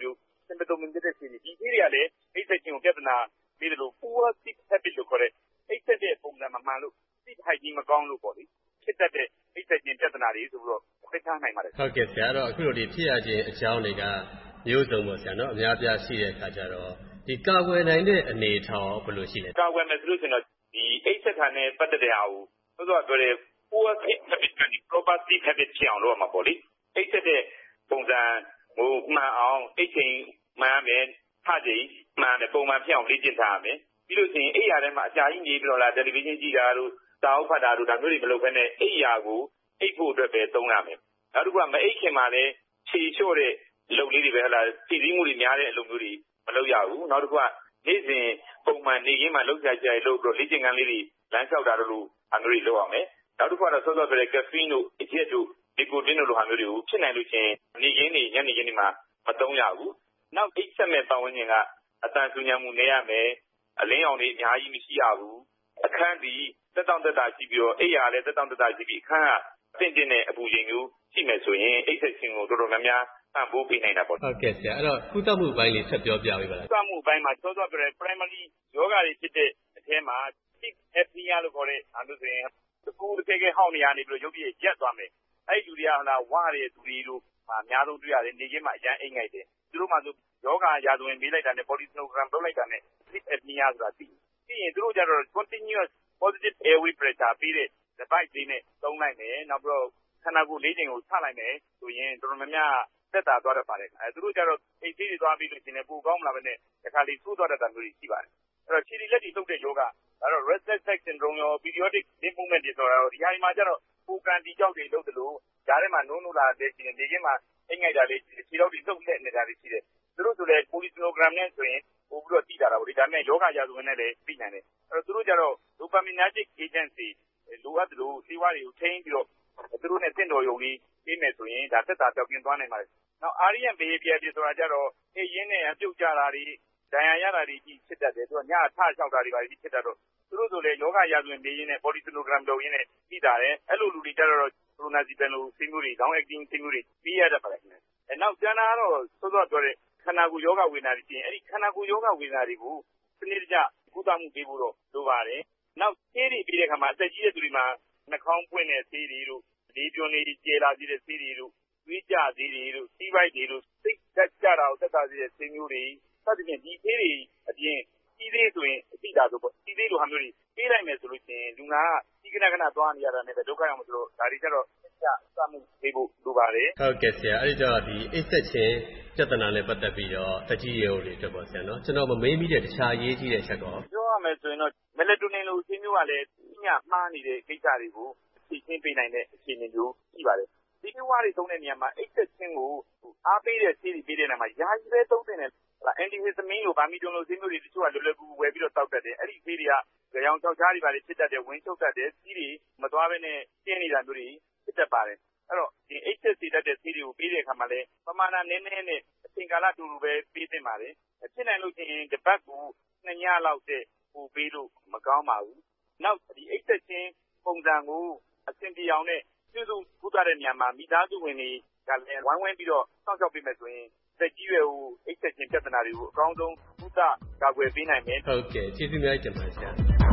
စင်ပတိုမင်တဲ့ဆေးတွေဒီဆေးတွေကလည်းအိတ်ဆက်ခြင်းကိုပြဿနာပြီးတယ်လို့ poor sleep habit လို့ခေါ်တဲ့အိတ်ဆက်တဲ့ပုံစံမမှန်လို့ sleep hygiene မကောင်းလို့ပေါ့လေဖြစ်တတ်တဲ့အိတ်ဆက်ခြင်းပြဿနာတွေဆိုပြီးတော့ခွဲခြားနိုင်ပါတယ်ဟုတ်ကဲ့ဆရာအဲ့တော့အခုလိုဒီဖြစ်ရခြင်းအကြောင်းတွေကမျိုးစုံပေါ့ဆရာနော်အများပြားရှိတဲ့အခါကျတော့ဒီကာကွယ်နိုင်တဲ့အနေအထားဘယ်လိုရှိလဲကာကွယ်မယ်ဆိုလို့ရှိရင်တော့ဒီအိတ်ဆက်ခံနဲ့ပတ်သက်တဲ့ဟာကိုဆိုတော့ပြောတဲ့ poor sleep habit ကနေ proper sleep habit ဖြစ်အောင်လုပ်ရမှာပေါ့လေအိတ်ဆက်တဲ့ပုံစံဟိုမှန်အောင်အိတ်ချိန်မှန်မယ်ထချိန်မှန်တယ်ပုံမှန်ဖြစ်အောင်လေ့ကျင့်ထားရမယ်ပြီးလို့ရှိရင်အိတ်ရထဲမှာအကြာကြီးနေပြီးတော့လာတယ်လီဗီရှင်းကြည့်တာတို့စာအုပ်ဖတ်တာတို့ဒါမျိုးတွေမလုပ်ဘဲနဲ့အိတ်ရာကိုအိတ်ဖို့အတွက်ပဲသုံးရမယ်နောက်တစ်ခုကမအိတ်ခင်မှာလည်းခြေလျှော့တဲ့အလုပ်လေးတွေပဲဟလာစီစည်းမှုတွေများတဲ့အလုပ်မျိုးတွေမလုပ်ရဘူးနောက်တစ်ခုကနေ့စဉ်ပုံမှန်နေရင်းမှာလုပ်ကြကြလုပ်ပြီးတော့လေ့ကျင့်ခန်းလေးတွေလမ်းလျှောက်တာတို့လိုအမျိုးတွေလုပ်ရမယ်နောက်တစ်ခုကတော့စောစောပြောတဲ့ကက်ဖီင်းတို့အကျက်တို့ဒီကိုတင်းတို့လိုဟာမျိုးတွေကိုဖြစ်နိုင်လို့ချင်းနေရင်းနေညနေခင်းဒီမှာမသုံးရဘူးနောက်အိတ်ဆက်မဲ့ပတ်ဝန်းကျင်ကအတန်ဆူညံမှုနေရမယ်အလင်းအောင်တွေအများကြီးမရှိရဘူးအခန်းဒီတက်တောင့်တက်တာရှိပြီးတော့အိတ်ရလည်းတက်တောင့်တက်တာရှိပြီးအခန်းကတင့်တဲ့တဲ့အပူချိန်မျိုးရှိမယ်ဆိုရင်အိတ်ဆက်ခြင်းကိုတော်တော်များများပံ့ပိုးပေးနိုင်တာပေါ့ဟုတ်ကဲ့ဆရာအဲ့တော့ကုသမှုပိုင်းလေးဆက်ပြောပြပေးပါလားကုသမှုပိုင်းမှာစောစောပြောတဲ့ primary ယောဂတွေဖြစ်တဲ့အထဲမှာ sleep apnea လို့ခေါ်တဲ့အားလို့ဆိုရင်အခုတကယ်ဟောင်းနေရနေပြီးတော့ရုပ်ရည်ရက်သွားမယ်အဲ့ဒီလူတွေကဟလာဝါတဲ့သူတွေလို့အများဆုံးတွေ့ရတယ်နေခင်းမှာအရန်အိတ်ငိုက်တယ်သူတို့မှဆိုယောဂရာဇဝင်ပေးလိုက်တာနဲ့ body sonogram လုပ်လိုက်တာနဲ့ sleep apnea ဆိုတာသိရင်သူတို့ကြတော့ continuous positive airway pressure ပေးတဲ့ device လေးနဲ့သုံးလိုက်မယ်နောက်ပြီးတော့ခန္ဓာကိုယ်လေးချိန်ကိုချလိုက်မယ်ဆိုရင်တော်တော်များများသက်သာသွားတတ်ပါတယ်သူတို့ကြတော့အိတ်သေးတွေသွားပြီးလို့ရှင်လည်းပိုကောင်းမလာဘဲနဲ့တခါလေးဆိုးသွားတတ်တာမျိုးတွေရှိပါတယ်အဲ့တော့ခြေလက်တွေတုပ်တဲ့ယောဂဒါတော့ restless leg syndrome ရော periodic limb movement disorder ရောဒီဟာဒီမှာကျတော့ကိုယ်ကန်တီကြောက်တွေလုပ်တယ်လို့ကြားထဲမှာနိုးလာတဲ့ရှင်ဒီကင်းမှာအိတ်ငိုက်တာလေးခြေထောက်တွေတုပ်လက်နေတာတွေရှိတယ်သူတို့ဆိုလည်း polysonogram နဲ့ဆိုရင်ပို့ပြီးတော့သိတာပေါ့ဒီဒါမဲ့ယောဂရာဇဝင်နဲ့လည်းသိနိုင်တယ်အဲ့တော့သူတို့ကျတော့ dopaminergic agents တွေလိုအပ်တယ်လို့စေဝါတွေကိုထိန်းပြီးတော့သူတို့နဲ့တင့်တော်ယုံလေးပြီးမယ်ဆိုရင်ဒါသက်သာပြောက်ကင်းသွားနိုင်ပါတယ်နောက် REM behavior တွေဆိုတာကြတော့အိတ်ရင်းနဲ့အပြုတ်ကြတာတွေဒဏ်ရာရတာတွေကြီးဖြစ်တတ်တယ်သူကညထလျှောက်တာတွေပါကြီးဖြစ်တတ်တော့သူတို့ဆိုလေယောဂရာဇဝင်နေရင်းနဲ့ body sonogram လုပ်ရင်းနဲ့သိတာတယ်အဲ့လိုလူတွေကြတော့ clonazepam လိုဆေးမျိုးတွေ long acting ဆေးမျိုးတွေပြီးရတတ်ပါတယ်နောက်ကျန်တာကတော့စောစောပြောတဲ့ခန္ဓာကိုယ်ယောဂဝေဒနာတွေရှိရင်အဲ့ဒီခန္ဓာကိုယ်ယောဂဝေဒနာတွေကိုစနစ်တကျကုသမှုပေးဖို့တော့လိုပါတယ်နောက်ဆေးတွေပြီးတဲ့အခါမှာအသက်ကြီးတဲ့သူတွေမှာနှာခေါင်းပွင့်တဲ့ဆေးတွေတို့ဒီပြွန်တွေကျေလာစေတဲ့ဆေးတွေတို့သွေးကြဆေးတွေတို့စီးပိုက်တွေတို့စိတ်တက်ကြတာကိုသက်သာစေတဲ့ဆေးမျိုးတွေစသဖြင့်ဒီဆေးတွေအပြင်စီးသေးဆိုရင်အသိတာဆိုပေါ့စီးသေးလိုဟာမျိုးတွေပေးလိုက်မယ်ဆိုလို့ရှိရင်လူနာကစီးခဏခဏသွားနေရတာနဲ့ပဲဒုက္ခရောက်မှာဆိုတော့ဒါတွေကျတော့စမှုပေးဖို့လိုပါတယ်ဟုတ်ကဲ့ဆရာအဲ့ဒီတော့ဒီအိတ်ဆက်ခြင်းပြဿနာနဲ့ပတ်သက်ပြီးတော့တကြီးရုံတွေအတွက်ပေါ့ဆရာနော်ကျွန်တော်မမေးမိတဲ့တခြားရေးကြီးတဲ့ချက်ကောပြောရမယ်ဆိုရင်တော့ melatonin လိုဆေးမျိုးကလည်းညမှားနေတဲ့ကိစ္စတွေကိုသိချင်းပေးနိုင်တဲ့အခြေအနေမျိုးရှိပါတယ်ဒီလိုဝါးတွေသုံးတဲ့နေရာမှာအိတ်ဆက်ခြင်းကိုအားပေးတဲ့ဆေးတွေပေးတဲ့နေရာမှာယာယီပဲသုံးတဲ့နေအန်တီဟီစမင်းလိုဗာမီဒွန်လိုဆေးမျိုးတွေတချို့ကလွယ်လွယ်ကူကူဝယ်ပြီးတော့တောက်တတ်တယ်အဲ့ဒီဆေးတွေကကြောင်ချောက်ချားတွေပါလေဖြစ်တတ်တယ်ဝင်းချုပ်တတ်တယ်စီးတွေမသွားဘဲနဲ့ကျင်းနေတာမျိုးတွေဖြစ်တတ်ပါတယ်အဲ့တော့ဒီ HS တတ်တဲ့ဆေးတွေကိုပေးတဲ့အခါမှာလည်းပမာဏနည်းနည်းနဲ့အချိန်ကာလတူတူပဲပေးသင့်ပါတယ်ဖြစ်နိုင်လို့ရှိရင်တစ်ပတ်ကို2ညလောက်တဲ့ပို့ပေးလို့မကောင်းပါဘူးနောက်ဒီ HS ချင်းပုံစံကိုအဆင်ပြေအောင်နဲ့ပြုစုကုသတဲ့နေရာမှာမိသားစုဝင်တွေကလည်းဝိုင်းဝန်းပြီးတော့စောင့်ရှောက်ပေးမယ်ဆိုရင်သက်ကြီးရွယ်ဟို HS ချင်းပြဿနာတွေကိုအကောင်းဆုံးကုသကာကွယ်ပေးနိုင်မယ်ဟုတ်ကဲ့ကျေးဇူးများတင်ပါတယ်ဆရာ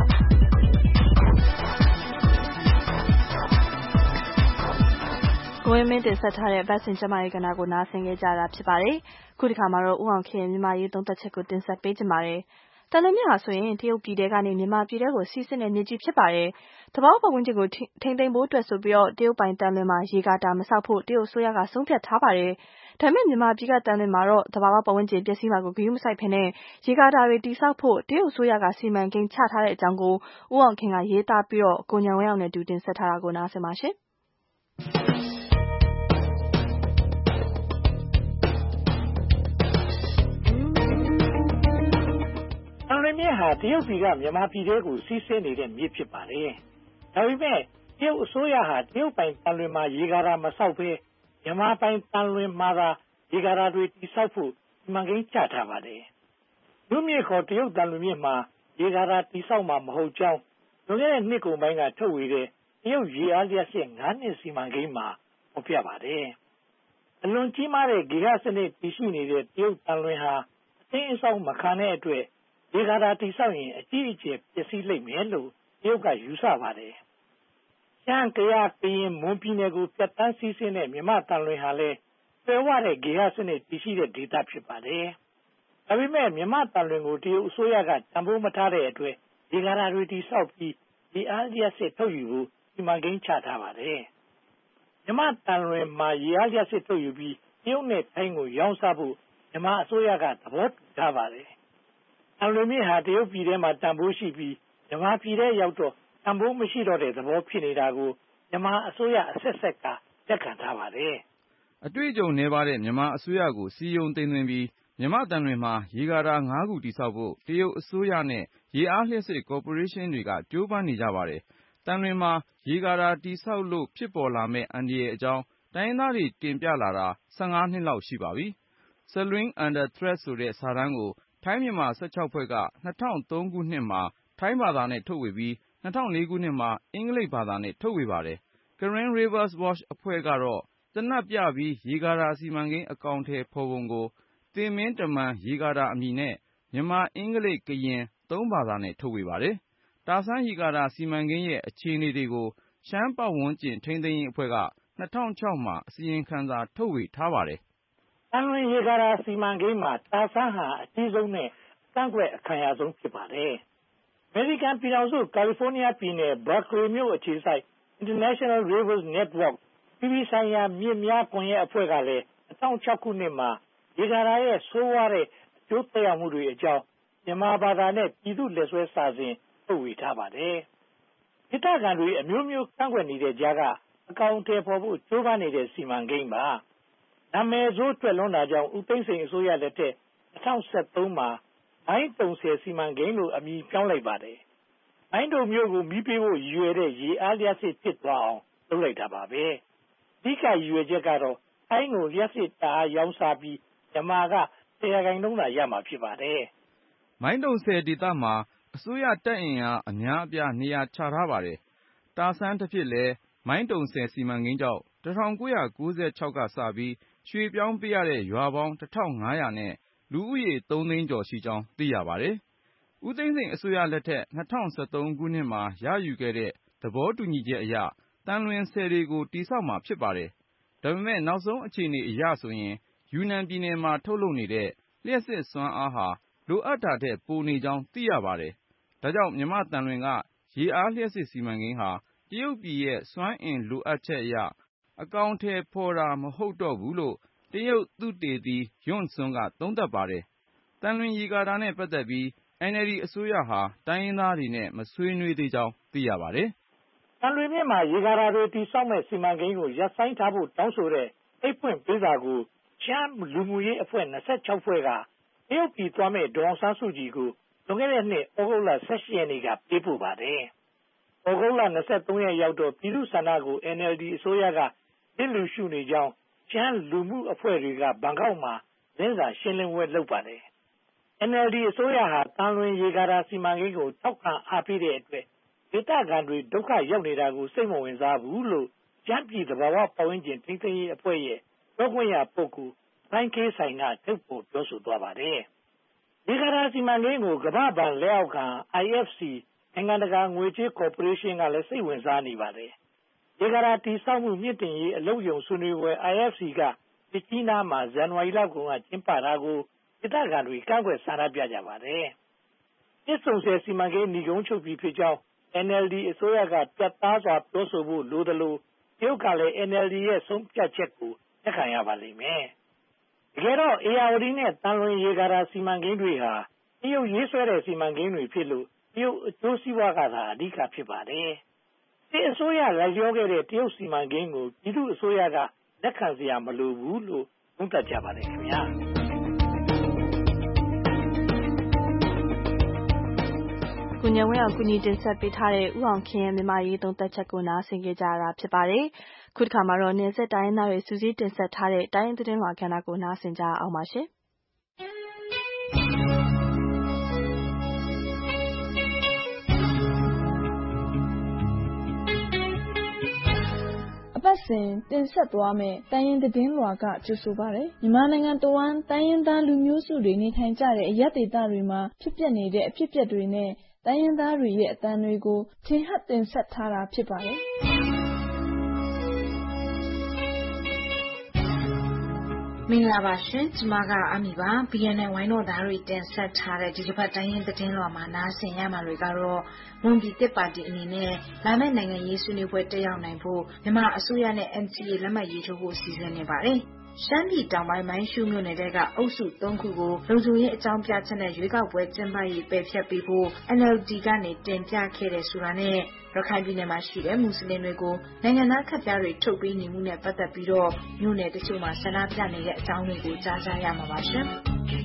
ကိုဝင်းမင်းတင်ဆက်ထားတဲ့ဗတ်စင်ကျမရေးကဏ္ဍကိုနားဆင်ကြကြတာဖြစ်ပါတယ်။ခုဒီခါမှာတော့ဦးအောင်ခင်မြန်မာရေးသုံးသက်ချက်ကိုတင်ဆက်ပေးကြပါမယ်။တန်လွင်မြစ်ဟာဆိုရင်တရုတ်ပြည်ထဲကနေမြန်မာပြည်ထဲကိုစီးဆင်းတဲ့မြစ်ကြီးဖြစ်ပါတယ်။တဘာပတ်ဝန်းကျင်ကိုထိန်းသိမ်းဖို့အတွက်ဆိုပြီးတော့တရုတ်ပိုင်တန်လွင်မှာရေကာတာမဆောက်ဖို့တရုတ်အစိုးရကဆုံးဖြတ်ထားပါတယ်။ဒါပေမဲ့မြန်မာပြည်ကတန်လွင်မှာတော့တဘာပတ်ဝန်းကျင်ပျက်စီးမှာကိုဂရုမစိုက်ဖ ೇನೆ ရေကာတာတွေတိစောက်ဖို့တရုတ်အစိုးရကစီမံကိန်းချထားတဲ့အကြောင်းကိုဦးအောင်ခင်ကရေးသားပြီးတော့ကိုညံဝဲအောင်နဲ့တူတင်ဆက်ထားတာကိုနားဆင်ပါရှင်။တန်လွင်မြစ်ဟာတရုတ်ပြည်ကမြန်မာပြည်ထဲကိုစီးဆင်းနေတဲ့မြစ်ဖြစ်ပါတယ်။ဒါပေမဲ့တရုတ်အစိုးရဟာတရုတ်ပိုင်တန်လွင်မှာရေကာတာမဆောက်ဘဲမြန်မာပိုင်တန်လွင်မှာသာရေကာတာတွေတိစောက်ဖို့စီမံကိန်းချထားပါတယ်။မြို့မြစ်ခေါ်တရုတ်တန်လွင်မြစ်မှာရေကာတာတိစောက်မှာမဟုတ်ကြောင်းလွန်ခဲ့တဲ့နှစ်ကုန်ပိုင်းကထုတ်ဝေတဲ့တရုတ်ရေအားလျှပ်စစ်9နှစ်စီမံကိန်းမှာဖော်ပြပါတယ်။အလွန်ကြီးမားတဲ့ဂေဟစနစ်တည်ရှိနေတဲ့တရုတ်သံလွင်ဟာအသိအဆောက်မခံတဲ့အတွက်ရေကာတာတည်ဆောက်ရင်အကြီးအကျယ်ပျက်စီးလိမ့်မယ်လို့တရုတ်ကယူဆပါတယ်။ရှမ်းကယားကရင်မွန်ပြည်နယ်ကိုပြတ်တန်းစီးဆင်းတဲ့မြန်မာသံလွင်ဟာလည်းဆွဲဝတဲ့ဂေဟစနစ်တည်ရှိတဲ့ဒေသဖြစ်ပါတယ်။ဒါပေမဲ့မြန်မာသံလွင်ကိုတရုတ်အစိုးရကတံပိုးမထားတဲ့အတွက်ရေကာတာတွေတည်ဆောက်ပြီးရေအားလျှပ်စစ်ထုတ်ယူဖို့စီမံကိန်းချထားပါတယ်။မြန်မာသံလွင်မှာရေအားလျှပ်စစ်ထုတ်ယူပြီးတရုတ်နဲ့ထိုင်းကိုရောင်းစားဖို့မြန်မာအစိုးရကသဘောတူထားပါတယ်။သံလွင်မြစ်ဟာတရုတ်ပြည်ထဲမှာတန်ဖိုးရှိပြီးမြန်မာပြည်ထဲရောက်တော့တန်ဖိုးမရှိတော့တဲ့သဘောဖြစ်နေတာကိုမြန်မာအစိုးရအဆက်ဆက်ကလက်ခံထားပါတယ်။အတွေ့အကြုံနည်းပါးတဲ့မြန်မာအစိုးရကိုစီယုံသိမ်းသွင်းပြီးမြန်မာသံလွင်မှာရေကာတာ5ခုတည်ဆောက်ဖို့တရုတ်အစိုးရနဲ့ရေအားလျှပ်စစ်ကော်ပိုရေးရှင်းတွေကကြိုးပမ်းနေကြပါတယ်။သံလွင်မှာရေကာတာတည်ဆောက်လို့ဖြစ်ပေါ်လာမယ့်အန္တရာယ်အကြောင်းတိုင်းရင်းသားတွေတင်ပြလာတာ15နှစ်လောက်ရှိပါပြီ။ Salween Under Threat ဆိုတဲ့စာတမ်းကိုထိုင်းမြန်မာ16ဖွဲ့က2003ခုနှစ်မှာထိုင်းဘာသာနဲ့ထုတ်ဝေပြီး2004ခုနှစ်မှာအင်္ဂလိပ်ဘာသာနဲ့ထုတ်ဝေပါတယ်။ Karen Rivers Watch အဖွဲ့ကတော့သေနတ်ပြပြီးရေကာတာစီမံကိန်းအကောင်အထည်ဖော်ပုံကိုသေမင်းတမန်ရေကာတာအမည်နဲ့မြန်မာအင်္ဂလိပ်ကရင်3ဘာသာနဲ့ထုတ်ဝေပါတယ်။တာဆန်းရေကာတာစီမံကိန်းရဲ့အခြေအနေတွေကိုရှမ်းပတ်ဝန်းကျင်ထိန်းသိမ်းရေးအဖွဲ့က2006မှာအစီရင်ခံစာထုတ်ဝေထားပါတယ်။သံလွင်ရေကာတာစီမံကိန်းမှာတာဆန်းဟာအကြီးဆုံးနဲ့ကန့်ကွက်အခံရဆုံးဖြစ်ပါတယ်။အမေရိကန်ပြည်ထောင်စုကယ်လီဖိုးနီးယားပြည်နယ်ဘာကလီမြို့အခြေစိုက် International Rivers Network ပြည်ပဆိုင်ရာမြစ်များကွန်ရက်အဖွဲ့ကလည်း2006ခုနှစ်မှာရေကာတာရဲ့ဆိုးဝါးတဲ့အကျိုးသက်ရောက်မှုတွေအကြောင်းမြန်မာဘာသာနဲ့ပြည်သူ့လက်ဆွဲစာစဉ်ထုတ်ဝေထားပါတယ်။ဒေသခံတွေအမျိုးမျိုးကန့်ကွက်နေတဲ့ကြားကအကောင်အထည်ဖော်ဖို့ကြိုးပမ်းနေတဲ့စီမံကိန်းပါ။နာမည်ဆိုးထွက်လွန်တာကြောင့်ဦးသိန်းစိန်အစိုးရလက်ထက်2013မှာမိုင်းတုံဆယ်စီမံကိန်းလို့အမည်ပြောင်းလိုက်ပါတယ်။မိုင်းတုံမြို့ကိုမီးပေးဖို့ရည်ရွယ်တဲ့ရေအားလျှပ်စစ်ဖြစ်သွားအောင်လုပ်လိုက်တာပါပဲ။အဓိကရည်ရွယ်ချက်ကတော့ထိုင်းကိုလျှပ်စစ်ဓာတ်အားရောင်းစားပြီးမြန်မာက10%သာရမှာဖြစ်ပါတယ်။မိုင်းတုံဆယ်ဒေသမှာအစိုးရတပ်အင်အားအများအပြားနေရာချထားပါတယ်။တာဆန်းတစ်ဖြစ်လဲမိုင်းတုံဆယ်စီမံကိန်းကြောင့်1996ကစပြီးရွှေ့ပြောင်းပေးရတဲ့ရွာပေါင်း1500နဲ့လူဦးရေ3သိန်းကျော်ရှိကြောင်းသိရပါတယ်။ဦးသိန်းစိန်အစိုးရလက်ထက်2013ခုနှစ်မှာရယူခဲ့တဲ့သဘောတူညီချက်အရသံလွင်ဆည်တွေကိုတည်ဆောက်မှာဖြစ်ပါတယ်။ဒါပေမဲ့နောက်ဆုံးအခြေအနေအရဆိုရင်ယူနန်ပြည်နယ်မှာထုတ်လုပ်နေတဲ့လျှပ်စစ်စွမ်းအားဟာလိုအပ်တာထက်ပိုနေကြောင်းသိရပါတယ်။ဒါကြောင့်မြန်မာသံလွင်ကရေအားလျှပ်စစ်စီမံကိန်းဟာတရုတ်ပြည်ရဲ့စွမ်းအင်လိုအပ်ချက်အရအကောင်အထည်ဖော်တာမဟုတ်တော့ဘူးလို့တရုတ်သုတေသီယွန့်စွန်းကသုံးသပ်ပါတယ်။သံလွင်ရေကာတာနဲ့ပတ်သက်ပြီး NLD အစိုးရဟာတိုင်းရင်းသားတွေနဲ့မဆွေးနွေးသေးကြောင်းသိရပါတယ်။သံလွင်မြစ်မှာရေကာတာတွေတည်ဆောက်မဲ့စီမံကိန်းကိုရပ်ဆိုင်းထားဖို့တောင်းဆိုတဲ့အိတ်ဖွင့်ပေးစာကိုရှမ်းလူမှုရေးအဖွဲ့26ဖွဲ့ကတရုတ်ပြည်သွားမဲ့ဒေါ်အောင်ဆန်းစုကြည်ကိုလွန်ခဲ့တဲ့နှစ်ဩဂုတ်လ18ရက်နေ့ကပေးပို့ပါတယ်။ဩဂုတ်လ23ရက်ရောက်တော့ပြည်သူ့ဆန္ဒကို NLD အစိုးရကလစ်လျူရှုနေကြောင်းရှမ်းလူမှုအဖွဲ့တွေကဘန်ကောက်မှာသတင်းစာရှင်းလင်းပွဲလုပ်ပါတယ်။ NLD အစိုးရဟာသံလွင်ရေကာတာစီမံကိန်းကိုထောက်ခံအားပေးတဲ့အတွက်ဒေသခံတွေဒုက္ခရောက်နေတာကိုစိတ်မဝင်စားဘူးလို့ရှမ်းပြည်သဘာဝပတ်ဝန်းကျင်ထိန်းသိမ်းရေးအဖွဲ့ရဲ့ပြောခွင့်ရပုဂ္ဂိုလ်တိုင်းကေးဆိုင်ကထုတ်ဖော်ပြောဆိုသွားပါတယ်။ရေကာတာစီမံကိန်းကိုကမ္ဘာ့ဘဏ်လက်အောက်ခံ IFC နိုင်ငံတကာငွေကြေးကော်ပိုရေးရှင်းကလည်းစိတ်ဝင်စားနေပါတယ်။ရေကာတာတည်ဆောက်မှုမြင့်တင်ရေးအလုပ်ရုံဆွေးနွေးပွဲ IFC ကမြစ်ကြီးနားမှာဇန်နဝါရီလကုန်ကကျင်းပတာကိုဒေသခံတွေကန့်ကွက်ဆန္ဒပြကြပါတယ်။မြစ်ဆုံဆည်စီမံကိန်းဏီကုန်းချုပ်ပြီးဖြစ်ကြောင်း NLD အစိုးရကပြတ်သားစွာပြောဆိုဖို့လိုသလိုတရုတ်ကလည်း NLD ရဲ့ဆုံးဖြတ်ချက်ကိုလက်ခံရပါလိမ့်မယ်။တကယ်တော့ဧရာဝတီနဲ့သံလွင်ရေကာတာစီမံကိန်းတွေဟာတရုတ်ရေးဆွဲတဲ့စီမံကိန်းတွေဖြစ်လို့တရုတ်အကျိုးစီးပွားကသာအဓိကဖြစ်ပါတယ်။ဒီအစိုးရလိုက်လျောခဲ့တဲ့တရုတ်စီမံကိန်းကိုပြည်သူ့အစိုးရကလက်ခံစရာမလိုဘူးလို့သုံးသပ်ကြပါတယ်ခင်ဗျာ။ကိုဉာဏ်ဝင်းအောင်ကူညီတင်ဆက်ပေးထားတဲ့ဦးအောင်ခင်ရဲ့မြန်မာရေးသုံးသပ်ချက်ကိုနားဆင်ကြကြရတာဖြစ်ပါတယ်။ခုတစ်ခါမှာတော့နယ်စပ်တိုင်းရင်းသားတွေစူးစီးတင်ဆက်ထားတဲ့တိုင်းရင်းသတင်းလွှာကဏ္ဍကိုနားဆင်ကြအောင်ပါရှင်။အပတ်ပတ်စဉ်တင်ဆက်သွားမယ့်တိုင်းရင်းသတင်းလွှာကကြိုဆိုပါတယ်။မြန်မာနိုင်ငံတဝန်းတိုင်းရင်းသားလူမျိုးစုတွေနေထိုင်ကြတဲ့အရပ်ဒေသတွေမှာဖြစ်ပျက်နေတဲ့အဖြစ်အပျက်တွေနဲ့တိုင်းရင်းသားတွေရဲ့အသံတွေကိုထင်ဟပ်တင်ဆက်ထားတာဖြစ်ပါတယ်။မင်္ဂလာပါရှင်ကျမကအမီပါ BNN ဝိုင်းတော်သားတွေတင်ဆက်ထားတဲ့ဒီတစ်ပတ်တိုင်းရင်းသတင်းလွှာမှာနားဆင်ရမှာတွေကတော့မွန်ပြည်သစ်ပါတီအနေနဲ့လာမယ့်နိုင်ငံရေးဆွေးနွေးပွဲတက်ရောက်နိုင်ဖို့မြန်မာအစိုးရနဲ့ NCA လက်မှတ်ရေးထိုးဖို့စီစဉ်နေပါတယ်ရှမ်းပြည်တောင်ပိုင်းမိုင်းရှုမြို့နယ်ကအုပ်စု3ခုကိုလုံခြုံရေးအကြောင်းပြချက်နဲ့ရွေးကောက်ပွဲကျင်းပရေးပယ်ဖျက်ပေးဖို့ NLD ကနေတင်ပြခဲ့တယ်ဆိုတာနဲ့ရခိုင်ပြည်နယ်မှာရှိတဲ့မွတ်စလင်တွေကိုနိုင်ငံသားခက်ပြားတွေထုတ်ပေးနေမှုနဲ့ပတ်သက်ပြီးတော့မြို့နယ်တချို့မှာဆန္ဒပြနေတဲ့အကြောင်းတွေကိုကြားကြရမှာပါရှင်။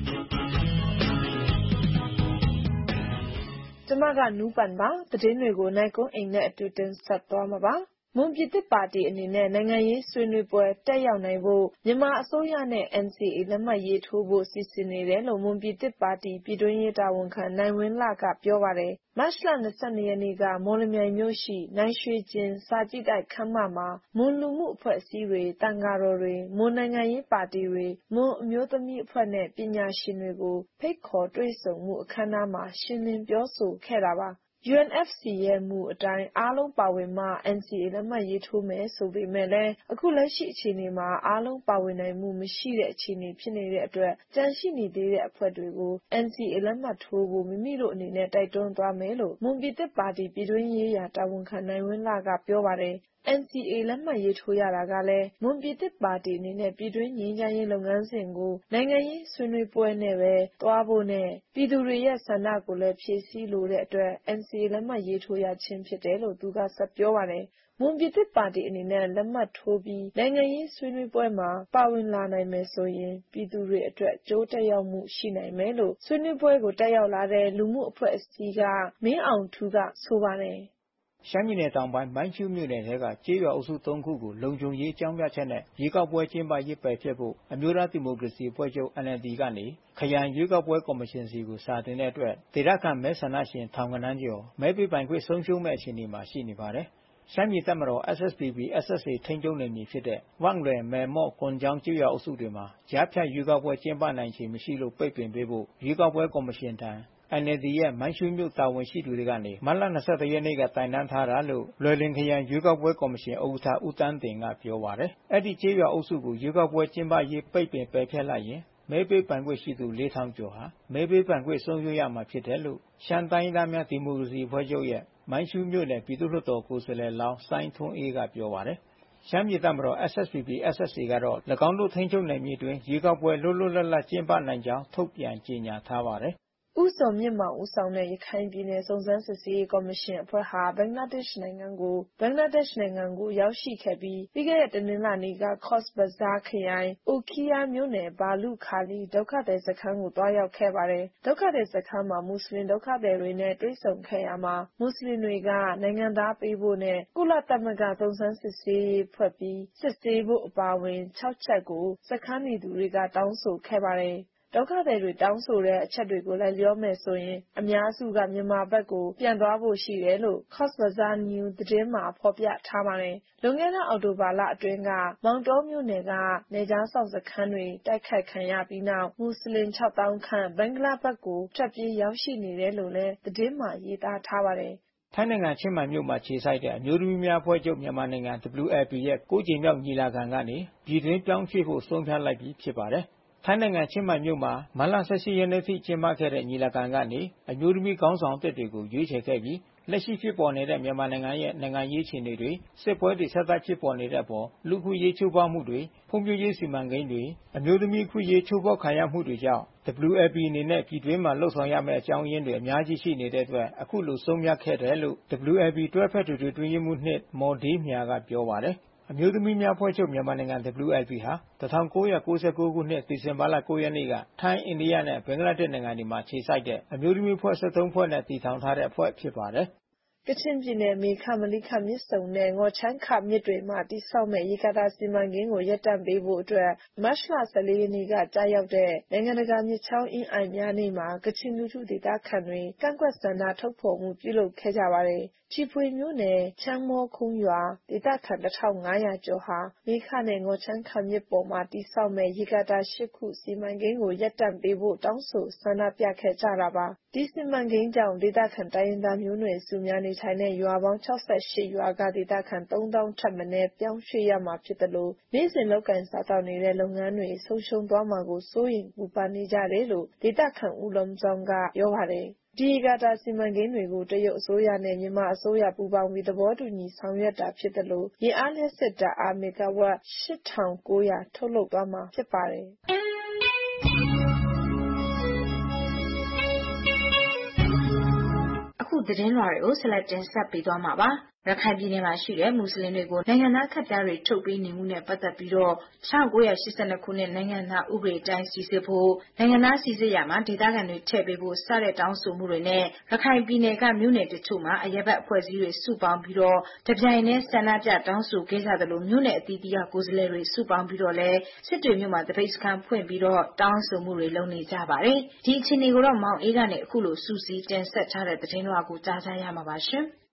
ကျမကနူးပန်ပါသတင်းတွေကိုနိုင်ကွန်းအိမ်နဲ့အတူတင်ဆက်သွားမှာပါ။မွန်ပြည်သစ်ပါတီအနေနဲ့နိုင်ငံရေးဆွေးနွေးပွဲတက်ရောက်နိုင်ဖို့မြန်မာအစိုးရနဲ့ NCA လက်မှတ်ရေးထိုးဖို့စီစဉ်နေတယ်လို့မွန်ပြည်သစ်ပါတီပြည်တွင်းရေးတာဝန်ခံနိုင်ဝင်းလကပြောပါတယ်။မတ်လ22ရက်နေ့ကမော်လမြိုင်မြို့ရှိနိုင်ရွှေကျင်စာကြည့်တိုက်ခန်းမမှာမွန်လူမှုအဖွဲ့အစည်းတွေတန်ဃာတော်တွေမွန်နိုင်ငံရေးပါတီတွေမွန်အမျိုးသမီးအဖွဲ့နဲ့ပညာရှင်တွေကိုဖိတ်ခေါ်တွေ့ဆုံမှုအခမ်းအနားမှာရှင်းလင်းပြောဆိုခဲ့တာပါ။ UNFC ရဲ့မူအတိုင်းအားလုံးပါဝင်မှ NCA လက်မှတ်ရေးထိုးမယ်ဆိုပေမဲ့လည်းအခုလက်ရှိအခြေအနေမှာအားလုံးပါဝင်နိုင်မှုမရှိတဲ့အခြေအနေဖြစ်နေတဲ့အတွက်ကြန့်ရှိနေသေးတဲ့အဖွဲ့တွေကို NCA လက်မှတ်ထိုးဖို့မိမိတို့အနေနဲ့တိုက်တွန်းသွားမယ်လို့မွန်ပြည်သစ်ပါတီပြည်တွင်းရေးရာတာဝန်ခံနိုင်ဝင်းလကပြောပါတယ်။ NCA လက်မှတ်ရေးထိုးရတာကလည်းမွန်ပြည်သစ်ပါတီအနေနဲ့ပြည်တွင်းငြိမ်းချမ်းရေးလုပ်ငန်းစဉ်ကိုနိုင်ငံရေးဆွေးနွေးပွဲနဲ့ပဲသွားဖို့နဲ့ပြည်သူတွေရဲ့ဆန္ဒကိုလည်းဖြည့်ဆည်းလိုတဲ့အတွက် NCA လက်မှတ်ရေးထိုးရခြင်းဖြစ်တယ်လို့သူကဆက်ပြောပါတယ်။မွန်ပြည်သစ်ပါတီအနေနဲ့လက်မှတ်ထိုးပြီးနိုင်ငံရေးဆွေးနွေးပွဲမှာပါဝင်လာနိုင်မယ်ဆိုရင်ပြည်သူတွေအတွက်အကျိုးသက်ရောက်မှုရှိနိုင်မယ်လို့ဆွေးနွေးပွဲကိုတက်ရောက်လာတဲ့လူမှုအဖွဲ့အစည်းကမင်းအောင်ထူးကဆိုပါတယ်။ရှမ်းပြည်နယ်တောင်ပိုင်းမိုင်းရှုမြို့နယ်ထဲကကျေးရွာအုပ်စု3ခုကိုလုံခြုံရေးအကြောင်းပြချက်နဲ့ရွေးကောက်ပွဲကျင်းပရေးပယ်ဖျက်ဖို့အမျိုးသားဒီမိုကရေစီအဖွဲ့ချုပ် NLD ကနေခရိုင်ရွေးကောက်ပွဲကော်မရှင်စီကိုစာတင်တဲ့အတွက်ဒေသခံမဲဆန္ဒရှင်ထောင်ဂဏန်းကျော်မဲပေးပိုင်ခွင့်ဆုံးရှုံးမဲ့အခြေအနေမှာရှိနေပါတယ်။ရှမ်းပြည်တပ်မတော် SSPP/SSA ထိန်းချုပ်နယ်မြေဖြစ်တဲ့ဝမ်လွယ်မယ်မော့ကွန်ချောင်းကျေးရွာအုပ်စုတွေမှာကြားဖြတ်ရွေးကောက်ပွဲကျင်းပနိုင်ခြေမရှိလို့ပိတ်ပင်ပေးဖို့ရွေးကောက်ပွဲကော်မရှင်ထံNLD ရဲ့မိုင်းရှုးမြို့တာဝန်ရှိသူတွေကနေမတ်လ21ရက်နေ့ကတိုင်တန်းထားတာလို့လွယ်လင်ခရိုင်ရွေးကောက်ပွဲကော်မရှင်ဥက္ကဋ္ဌဦးတန်းတင်ကပြောပါတယ်။အဲ့ဒီကျေးရွာအုပ်စုကိုရွေးကောက်ပွဲကျင်းပရေးပိတ်ပင်ပယ်ဖျက်လိုက်ရင်မဲပေးပိုင်ခွင့်ရှိသူ 4000 ကျော်ဟာမဲပေးပိုင်ခွင့်ဆုံးရှုံးရမှာဖြစ်တယ်လို့ရှမ်းတိုင်းသားများဒီမိုကရေစီအဖွဲ့ချုပ်ရဲ့မိုင်းရှုးမြို့နယ်ပြည်သူ့လွှတ်တော်ကိုယ်စားလှယ်လောင်းစိုင်းထွန်းအေးကပြောပါတယ်။ရှမ်းပြည်တပ်မတော် SSPP/SSA ကတော့၎င်းတို့ထိန်းချုပ်နယ်မြေတွင်ရွေးကောက်ပွဲလွတ်လွတ်လပ်လပ်ကျင်းပနိုင်ကြောင်းထုတ်ပြန်ကြေညာထားပါတယ်။ဦးစောမြင့်မောင်ဦးဆောင်တဲ့ရခိုင်ပြည်နယ်စုံစမ်းစစ်ဆေးရေးကော်မရှင်အဖွဲ့ဟာဘင်္ဂလားဒေ့ရှ်နိုင်ငံကိုရောက်ရှိခဲ့ပြီးပြီးခဲ့တဲ့တနင်္လာနေ့ကကော့စ်ဘဇားခရိုင်အိုခီးယားမြို့နယ်ဘာလူခါလီဒုက္ခသည်စခန်းကိုတွားရောက်ခဲ့ပါတယ်။ဒုက္ခသည်စခန်းမှာမွတ်စလင်ဒုက္ခသည်တွေနဲ့တွေ့ဆုံခဲ့ရမှာမွတ်စလင်တွေကနိုင်ငံသားပေးဖို့နဲ့ကုလသမဂ္ဂစုံစမ်းစစ်ဆေးရေးဖွဲ့ပြီးစစ်ဆေးဖို့အပါအဝင်6ချက်ကိုစခန်းနေသူတွေကတောင်းဆိုခဲ့ပါတယ်။ဒုက္ခသည်တွေတောင်းဆိုတဲ့အချက်တွေကိုလိုက်လျောမယ်ဆိုရင်အများစုကမြန်မာဘက်ကိုပြန်သွားဖို့ရှိတယ်လို့ Cox's Bazar News သတင်းမှာဖော်ပြထားပါတယ်။လွန်ခဲ့တဲ့အောက်တိုဘာလအတွင်းကမောင်တောမြို့နယ်ကနယ်ကြားစောင့်စခန်းတွေတိုက်ခိုက်ခံရပြီးနောက်မွတ်စလင် 6000 ခန့်ဘင်္ဂလားဘက်ကိုထွက်ပြေးရောက်ရှိနေတယ်လို့လည်းသတင်းမှာရေးသားထားပါတယ်။ထိုင်းနိုင်ငံချင်းမိုင်မြို့မှာခြေစိုက်တဲ့အမျိုးသမီးများအဖွဲ့ချုပ်မြန်မာနိုင်ငံ WLP ရဲ့9ကြိမ်မြောက်ညီလာခံကနေပြည်တွင်းပြောင်းရွှေ့ဖို့ဆုံးဖြတ်လိုက်ပြီးဖြစ်ပါတယ်။ထိုင်းနိုင်ငံချင်းမိုင်မြို့မှာမတ်လ18ရက်နေ့ထိကျင်းပခဲ့တဲ့ညီလာခံကနေအမျိုးသမီးခေါင်းဆောင်အသစ်တွေကိုရွေးချယ်ခဲ့ပြီးလက်ရှိဖြစ်ပေါ်နေတဲ့မြန်မာနိုင်ငံရဲ့နိုင်ငံရေးအခြေအနေတွေစစ်ပွဲတွေဆက်တိုက်ဖြစ်ပေါ်နေတဲ့အပေါ်လူခုရေးချိုးဖောက်မှုတွေဖွံ့ဖြိုးရေးစီမံကိန်းတွေအမျိုးသမီးခုရေးချိုးဖောက်ခံရမှုတွေကြောင့် WLP အနေနဲ့ပြည်တွင်းမှာလှုပ်ဆောင်ရမယ့်အကြောင်းရင်းတွေအများကြီးရှိနေတဲ့အတွက်အခုလိုဆုံးဖြတ်ခဲ့တယ်လို့ WLP တွဲဖက်တွင်ရေးမှု2မော်ဒေးမြာကပြောပါတယ်အမျိုးသမီးများဖွဲ့ချုပ်မြန်မာနိုင်ငံ WLP ဟာ1999ခုနှစ်ဒီဇင်ဘာလ9ရက်နေ့ကထိုင်းအိန္ဒိယနဲ့ဘင်္ဂလားဒေ့ရှ်နိုင်ငံတွေမှာခြေစိုက်တဲ့အမျိုးသမီးဖွဲ့73ဖွဲ့နဲ့တည်ထောင်ထားတဲ့အဖွဲ့ဖြစ်ပါတယ်ကချင်ပြည်နယ်မေခမလိခမြစ်ဆုံနဲ့ငေါ်ချမ်းခမြစ်တွေမှာတည်ဆောက်မဲ့ရေကာတာစီမံကိန်းကိုရပ်တန့်ပေးဖို့အတွက်မတ်လ 14 ရက်နေ့ကကြာရောက်တဲ့နိုင်ငံတကာမြစ်ချောင်းအင်းအိုင်များနေ့မှာကချင်လူထုဒေသခံတွေကန့်ကွက်ဆန္ဒထုတ်ဖော်မှုပြုလုပ်ခဲ့ကြပါတယ်။ချီဖွေမြို့နယ်ချမ်းမောခုံးရွာဒေသခံ 1500 ကျော်ဟာမေခနဲ့ငေါ်ချမ်းခမြစ်ပေါ်မှာတည်ဆောက်မဲ့ရေကာတာ 8 ခုစီမံကိန်းကိုရပ်တန့်ပေးဖို့တောင်းဆိုဆန္ဒပြခဲ့ကြတာပါ။ဒီစီမံကိန်းကြောင့်ဒေသခံတိုင်းရင်းသားမျိုးနွယ်စုများနေထိုင်တဲ့ရွာပေါင်း 68 ရွာကဒေသခံ 3000 ထက်မနည်းပြောင်းရွှေ့ရမှာဖြစ်သလိုနေ့စဉ်လုပ်ကိုင်စားသောက်နေတဲ့လုပ်ငန်းတွေဆုံးရှုံးသွားမှာကိုစိုးရိမ်ပူပန်နေကြတယ်လို့ဒေသခံဦးလုံးကျောင်းကပြောပါတယ်။ဒီရေကာတာစီမံကိန်းတွေကိုတရုတ်အစိုးရနဲ့မြန်မာအစိုးရပူးပေါင်းပြီးသဘောတူညီဆောင်ရွက်တာဖြစ်သလိုရေအားလျှပ်စစ်ဓာတ်အားမီဂါဝပ် 8,900 ထုတ်လုပ်သွားမှာဖြစ်ပါတယ်။အခုသတင်းလွှာတွေကိုဆက်လက်တင်ဆက်ပေးသွားမှာပါ။ရခိုင်ပြည်နယ်မှာရှိတဲ့မွတ်စလင်တွေကိုနိုင်ငံသားခက်ပြားတွေထုတ်ပေးနေမှုနဲ့ပတ်သက်ပြီးတော့1982ခုနှစ်နိုင်ငံသားဥပဒေအတိုင်းစီစစ်ဖို့နိုင်ငံသားစီစစ်ရမှာဒေသခံတွေထည့်ပေးဖို့စတဲ့တောင်းဆိုမှုတွေနဲ့ရခိုင်ပြည်နယ်ကမြို့နယ်တချို့မှာအရက်ဘတ်အဖွဲ့အစည်းတွေစုပေါင်းပြီးတော့တပြိုင်တည်းဆန္ဒပြတောင်းဆိုခဲ့ကြတယ်လို့မြို့နယ်အသီးသီးကကိုယ်စားလှယ်တွေစုပေါင်းပြီးတော့လဲစစ်တွေမြို့မှာတပိတ်စခန်းဖွင့်ပြီးတော့တောင်းဆိုမှုတွေလုပ်နေကြပါတယ်။ဒီအခြေအနေကိုတော့မောင်အေးကနေအခုလိုစူးစီးတင်ဆက်ထားတဲ့သတင်းလွှာကိုကြားကြရမှာပါရှင်။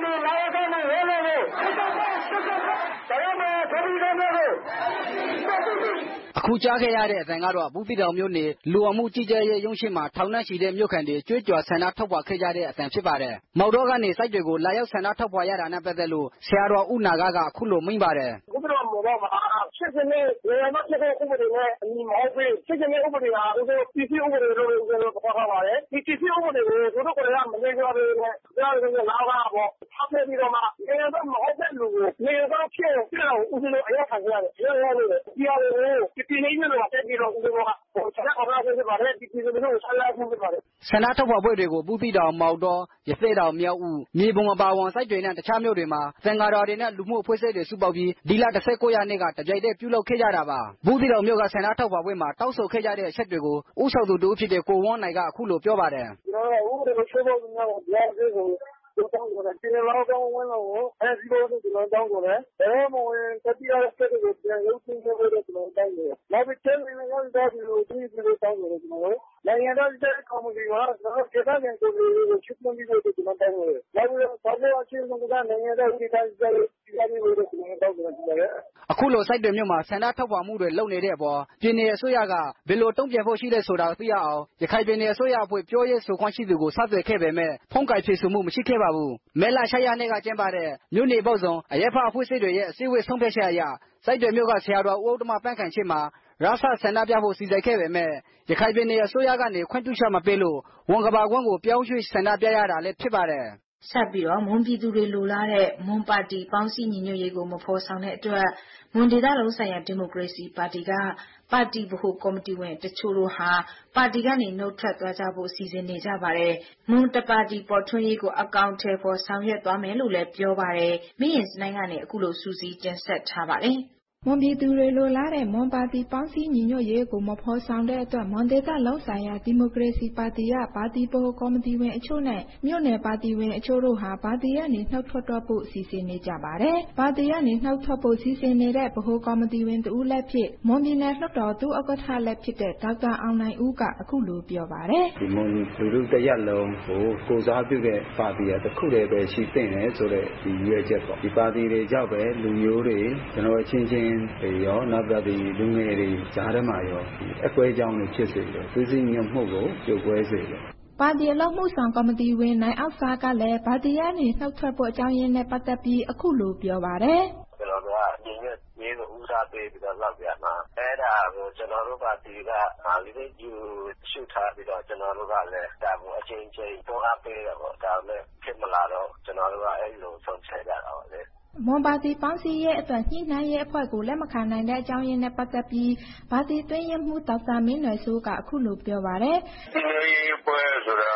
အခုကြားခဲ့ရတဲ့အသံကတော့ဘူးသီးတောင်မြို့နယ်လူအောင်မှုကြီးကြပ်ရေးရုံးရှိမှာထောင်နှံ့ရှိတဲ့မြို့ခံတွေကြွေးကြော်ဆန္ဒထုတ်ဖော်ခဲ့ကြတဲ့အသံဖြစ်ပါတယ်။မော်တော်ကနေစိုက်တွေကိုလာရောက်ဆန္ဒထုတ်ဖော်ရတာနဲ့ပတ်သက်လို့ဆရာတော်ဦးနာဂကအခုလိုမိန့်ပါတယ်။ဘူးသီးတောင်မော်တော်မှာဖြစ်စဉ်နဲ့လေယာဉ်မဖြစ်တဲ့ဥပဒေနဲ့အညီမဟုတ်ဘူးဖြစ်စဉ်နဲ့ဥပဒေဟာပြည်စည်းဥပဒေလို့ပြောထားပါတယ်။ဒီပြည်စည်းဥပဒေကိုသူတို့ကလည်းမသိကြပါဘူးနဲ့ကြားရတဲ့လာပါပေါ့။ဆက်ပြီးတော့မှလေယာဉ်မဟုတ်တဲ့လူကိုလေယာဉ်ဖြစ်တော့ဦးဇင်းတို့အရောက်ခံရတယ်။ရောလို့ဒီဟာကိုပြည်နေနေတော့တက်ပြီးတော့ဦးဇင်းတို့ကဆန္ဒထုတ်ဖော်ဖြစ်ပါတယ်။ပြည်သူတို့ဆန္ဒထုတ်ဖော်ပါတယ်။ဆန္ဒထုတ်ဖော်ပွဲတွေကိုဘူးသီးတောင်မော်တော်ရသေ့တောင်မြောက်ဦးမြေပုံအပါဝန်စိုက်တွေနဲ့တခြားမြို့တွေမှာသံဃာတော်တွေနဲ့လူမှုအဖွဲ့အစည်းတွေစုပေါင်းပြီးဒီလ19ရက်နေ့ကတကြိမ်တည်းပြုလုပ်ခဲ့ကြတာပါ။ဘူးသီးတောင်မြို့ကဆန္ဒထုတ်ဖော်ပွဲမှာတောက်ဆိုခဲ့ကြတဲ့အချက်တွေကိုဥဆောင်သူတို့ဖြစ်တဲ့ကိုဝန်းနိုင်ကအခုလိုပြောပါတယ်။ကျွန်တော်တို့ဥပဒေကိုချိုးဖောက်နေတာကိုကြားသိကိုတို့တောင်းဆိုတယ်ဒီလိုတော့ဝင်လို့အဲဒီလိုကျွန်တော်တောင်းဆိုတယ်ဘယ်မှာဝင်တတိယဆက်တွေကိုပြန်ရုပ်သိမ်းပေးဖို့ကျွန်တော်တောင်းတယ်နောက်ပြီးချင်းနေရောက်တော့ဒီလိုဒီလိုတောင်းဆိုတယ်ကျွန်တော်နိုင်ငံတော်တဲ့ကော်မတီကကျွန်တော်ဒေသခံကိုယ်စားလှယ်ကိုချစ်သွင်းပြီးတော့ကျွန်တော်တောင်းတယ်နောက်ပြီးတော့ဘာလို့အချင်းဆုံးကနိုင်ငံတော်ဒီတိုင်းစတဲ့ဒီလိုမျိုးကျွန်တော်တောင်းဆိုတယ်အခုလိုစိုက်တွေမြို့မှာဆန္ဒထုတ်ဖော်မှုတွေလုပ်နေတဲ့အပေါ်ပြည်နယ်အစိုးရကဘယ်လိုတုံ့ပြန်ဖို့ရှိလဲဆိုတာသိရအောင်ရခိုင်ပြည်နယ်အစိုးရအဖွဲ့ပြောရေးဆိုခွင့်ရှိသူကိုဆက်သွယ်ခဲ့ပေမဲ့ဖုန်းကိုင်ဖြေဆိုမှုမရှိခဲ့ပါဘူးမဲလာ6ရက်နေ့ကကျင်းပတဲ့မြို့နယ်ပေါင်းစုံအရက်ဖအဖွဲ့အစည်းတွေရဲ့အစည်းအဝေးဆုံးဖြတ်ချက်အရစိုက်တွေမြို့ကဆရာတော်ဦးဥတ္တမပန်းခံချင်းမှာရသဆန္ဒပြဖို့စီစဉ်ခဲ့ပေမဲ့ရခိုင်ပြည်နယ်အစိုးရကနေခွင့်ပြုချက်မပေးလို့ဝန်ကဘာကွန်းကိုပြောင်းရွှေ့ဆန္ဒပြရတာလည်းဖြစ်ပါတယ်ဆက်ပြီးတော့မွန်ပြည်သူတွေလိုလားတဲ့မွန်ပါတီပေါင်းစည်းညီညွတ်ရေးကိုမဖော်ဆောင်တဲ့အတွက်မွန်ဒေသလုံးဆိုင်ရာဒီမိုကရေစီပါတီကပါတီဗဟိုကော်မတီဝင်တချို့တို့ဟာပါတီကနေနှုတ်ထွက်သွားကြဖို့စီစဉ်နေကြပါတယ်။မွန်တပါတီပေါ်ထွန်းရေးကိုအကောင့်ထဲပေါ်ဆောင်ရွက်သွားမယ်လို့လည်းပြောပါတယ်။မိရင်စနိုင်းကနေအခုလိုစူးစီးတင်ဆက်ထားပါတယ်။မွန်ပြည်သူတွေလိုလားတဲ့မွန်ပါတီပေါင်းစည်းညီညွတ်ရေးကိုမဖော်ဆောင်တဲ့အတွက်မွန်ဒေသလုံးဆိုင်ရာဒီမိုကရေစီပါတီကပါတီဗဟိုကော်မတီဝင်အချို့နဲ့မြို့နယ်ပါတီဝင်အချို့တို့ဟာပါတီကနေနှုတ်ထွက်ဖို့စီစဉ်နေကြပါတယ်။ပါတီကနေနှုတ်ထွက်ဖို့စီစဉ်နေတဲ့ဗဟိုကော်မတီဝင်တဦးလည်းဖြစ်မွန်ပြည်နယ်လွှတ်တော်သူဥက္ကဋ္ဌလည်းဖြစ်တဲ့ဒေါက်တာအောင်နိုင်ဦးကအခုလိုပြောပါတယ်။ဒီမွန်လူထုတရက်လုံးကိုစားပြုတဲ့ပါတီကတစ်ခုတည်းပဲရှိသင့်တယ်ဆိုတဲ့ဒီရွေးချက်ပေါ့။ဒီပါတီတွေကြောင့်ပဲလူမျိုးတွေကျွန်တော်ချင်းချင်းရောနောက်ပြီးလူငယ်တွေကြားထဲမှာရောအကွဲကြောင်းတွေဖြစ်စေတယ်သူစီညွတ်မှုကိုပြုတ်ကွဲစေတယ်ပါတီအလုံးမှုဆောင်ကော်မတီဝင်နိုင်အောင်စာကလည်းပါတီကနေနှုတ်ထွက်ဖို့အကြောင်းရင်းနဲ့ပတ်သက်ပြီးအခုလိုပြောပါတယ်ကျွန်တော်တို့ကညီညွတ်ရေးကိုဦးစားပေးပြီးတော့လောက်ပြမှာအဲ့ဒါကိုကျွန်တော်တို့ပါတီကလေးယူရှုထားပြီးတော့ကျွန်တော်တို့ကလည်းဒါကိုအချင်းချင်းတွန်းအားပေးရပေါ့ဒါနဲ့ဖြစ်မလာတော့ကျွန်တော်တို့ကအဲ့လိုဆုံးဖြတ်ကြတာပါလေမွန်ပါတီပေါင်းစည်းရေးအတွက်ညှိနှိုင်းရေးအဖွဲ့ကိုလက်မခံနိုင်တဲ့အကြောင်းရင်းနဲ့ပတ်သက်ပြီးပါတီတွင်းရေးမှူးဒေါက်တာမင်းနွယ်စိုးကအခုလိုပြောပါတယ်။ဒီရေးအဖွဲ့ဆိုတာ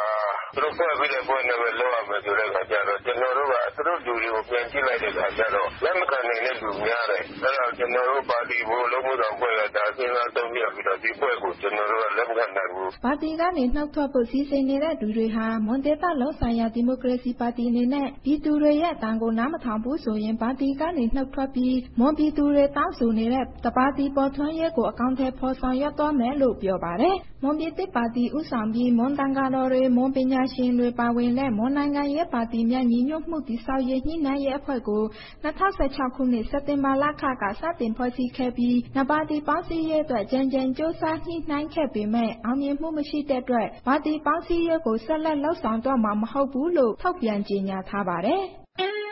သူတို့ဖွဲ့ပြီးတဲ့ပွဲနဲ့ပဲလောက်ရမယ်ဆိုတဲ့အခါကျတော့ကျွန်တော်တို့ကသူတို့လူတွေကိုပြန်ကြည့်လိုက်တဲ့အခါကျတော့လက်မခံနိုင်တဲ့လူများတယ်အဲ့တော့ကျွန်တော်တို့ပါတီဘို့လုံးဝတော့ဖွဲ့ရတာစဉ်းစားသုံးပြပြီးတော့ဒီပွဲကိုကျွန်တော်တို့ကလက်မခံနိုင်ဘူးပါတီကနေနှုတ်ထွက်ဖို့စီစဉ်နေတဲ့သူတွေဟာမွန်ဒေသလုံးဆိုင်ရာဒီမိုကရေစီပါတီအနေနဲ့ပြည်သူတွေရဲ့အသံကိုနားမထောင်ဘူးဆိုရင်ပါတီကနေနှုတ်ထွက်ပြီးမွန်ပြည်သူတွေတောင်းဆိုနေတဲ့တပါတီပေါ်ထွန်းရေးကိုအကောင့်ထဲဖော်ဆောင်ရွက်သွားမယ်လို့ပြောပါတယ်။မွန်ပြည်သစ်ပါတီဦးဆောင်ပြီးမွန်တန်ဃာတော်တွေမွန်ပညာရှင်တွေပါဝင်တဲ့မွန်နိုင်ငံရေးပါတီများညီညွတ်မှုတည်ဆောက်ရေးညှိနှိုင်းရေးအဖွဲ့ကို2016ခုနှစ်စက်တင်ဘာလခကစတင်ဖွဲ့စည်းခဲ့ပြီးနှစ်ပါတီပေါင်းစည်းရေးအတွက်ကြိမ်ကြိမ်စ조사ညှိနှိုင်းခဲ့ပေမဲ့အောင်မြင်မှုမရှိတဲ့အတွက်ပါတီပေါင်းစည်းရေးကိုဆက်လက်လှုပ်ဆောင်တော့မှာမဟုတ်ဘူးလို့ထုတ်ပြန်ကြေညာထားပါတယ်။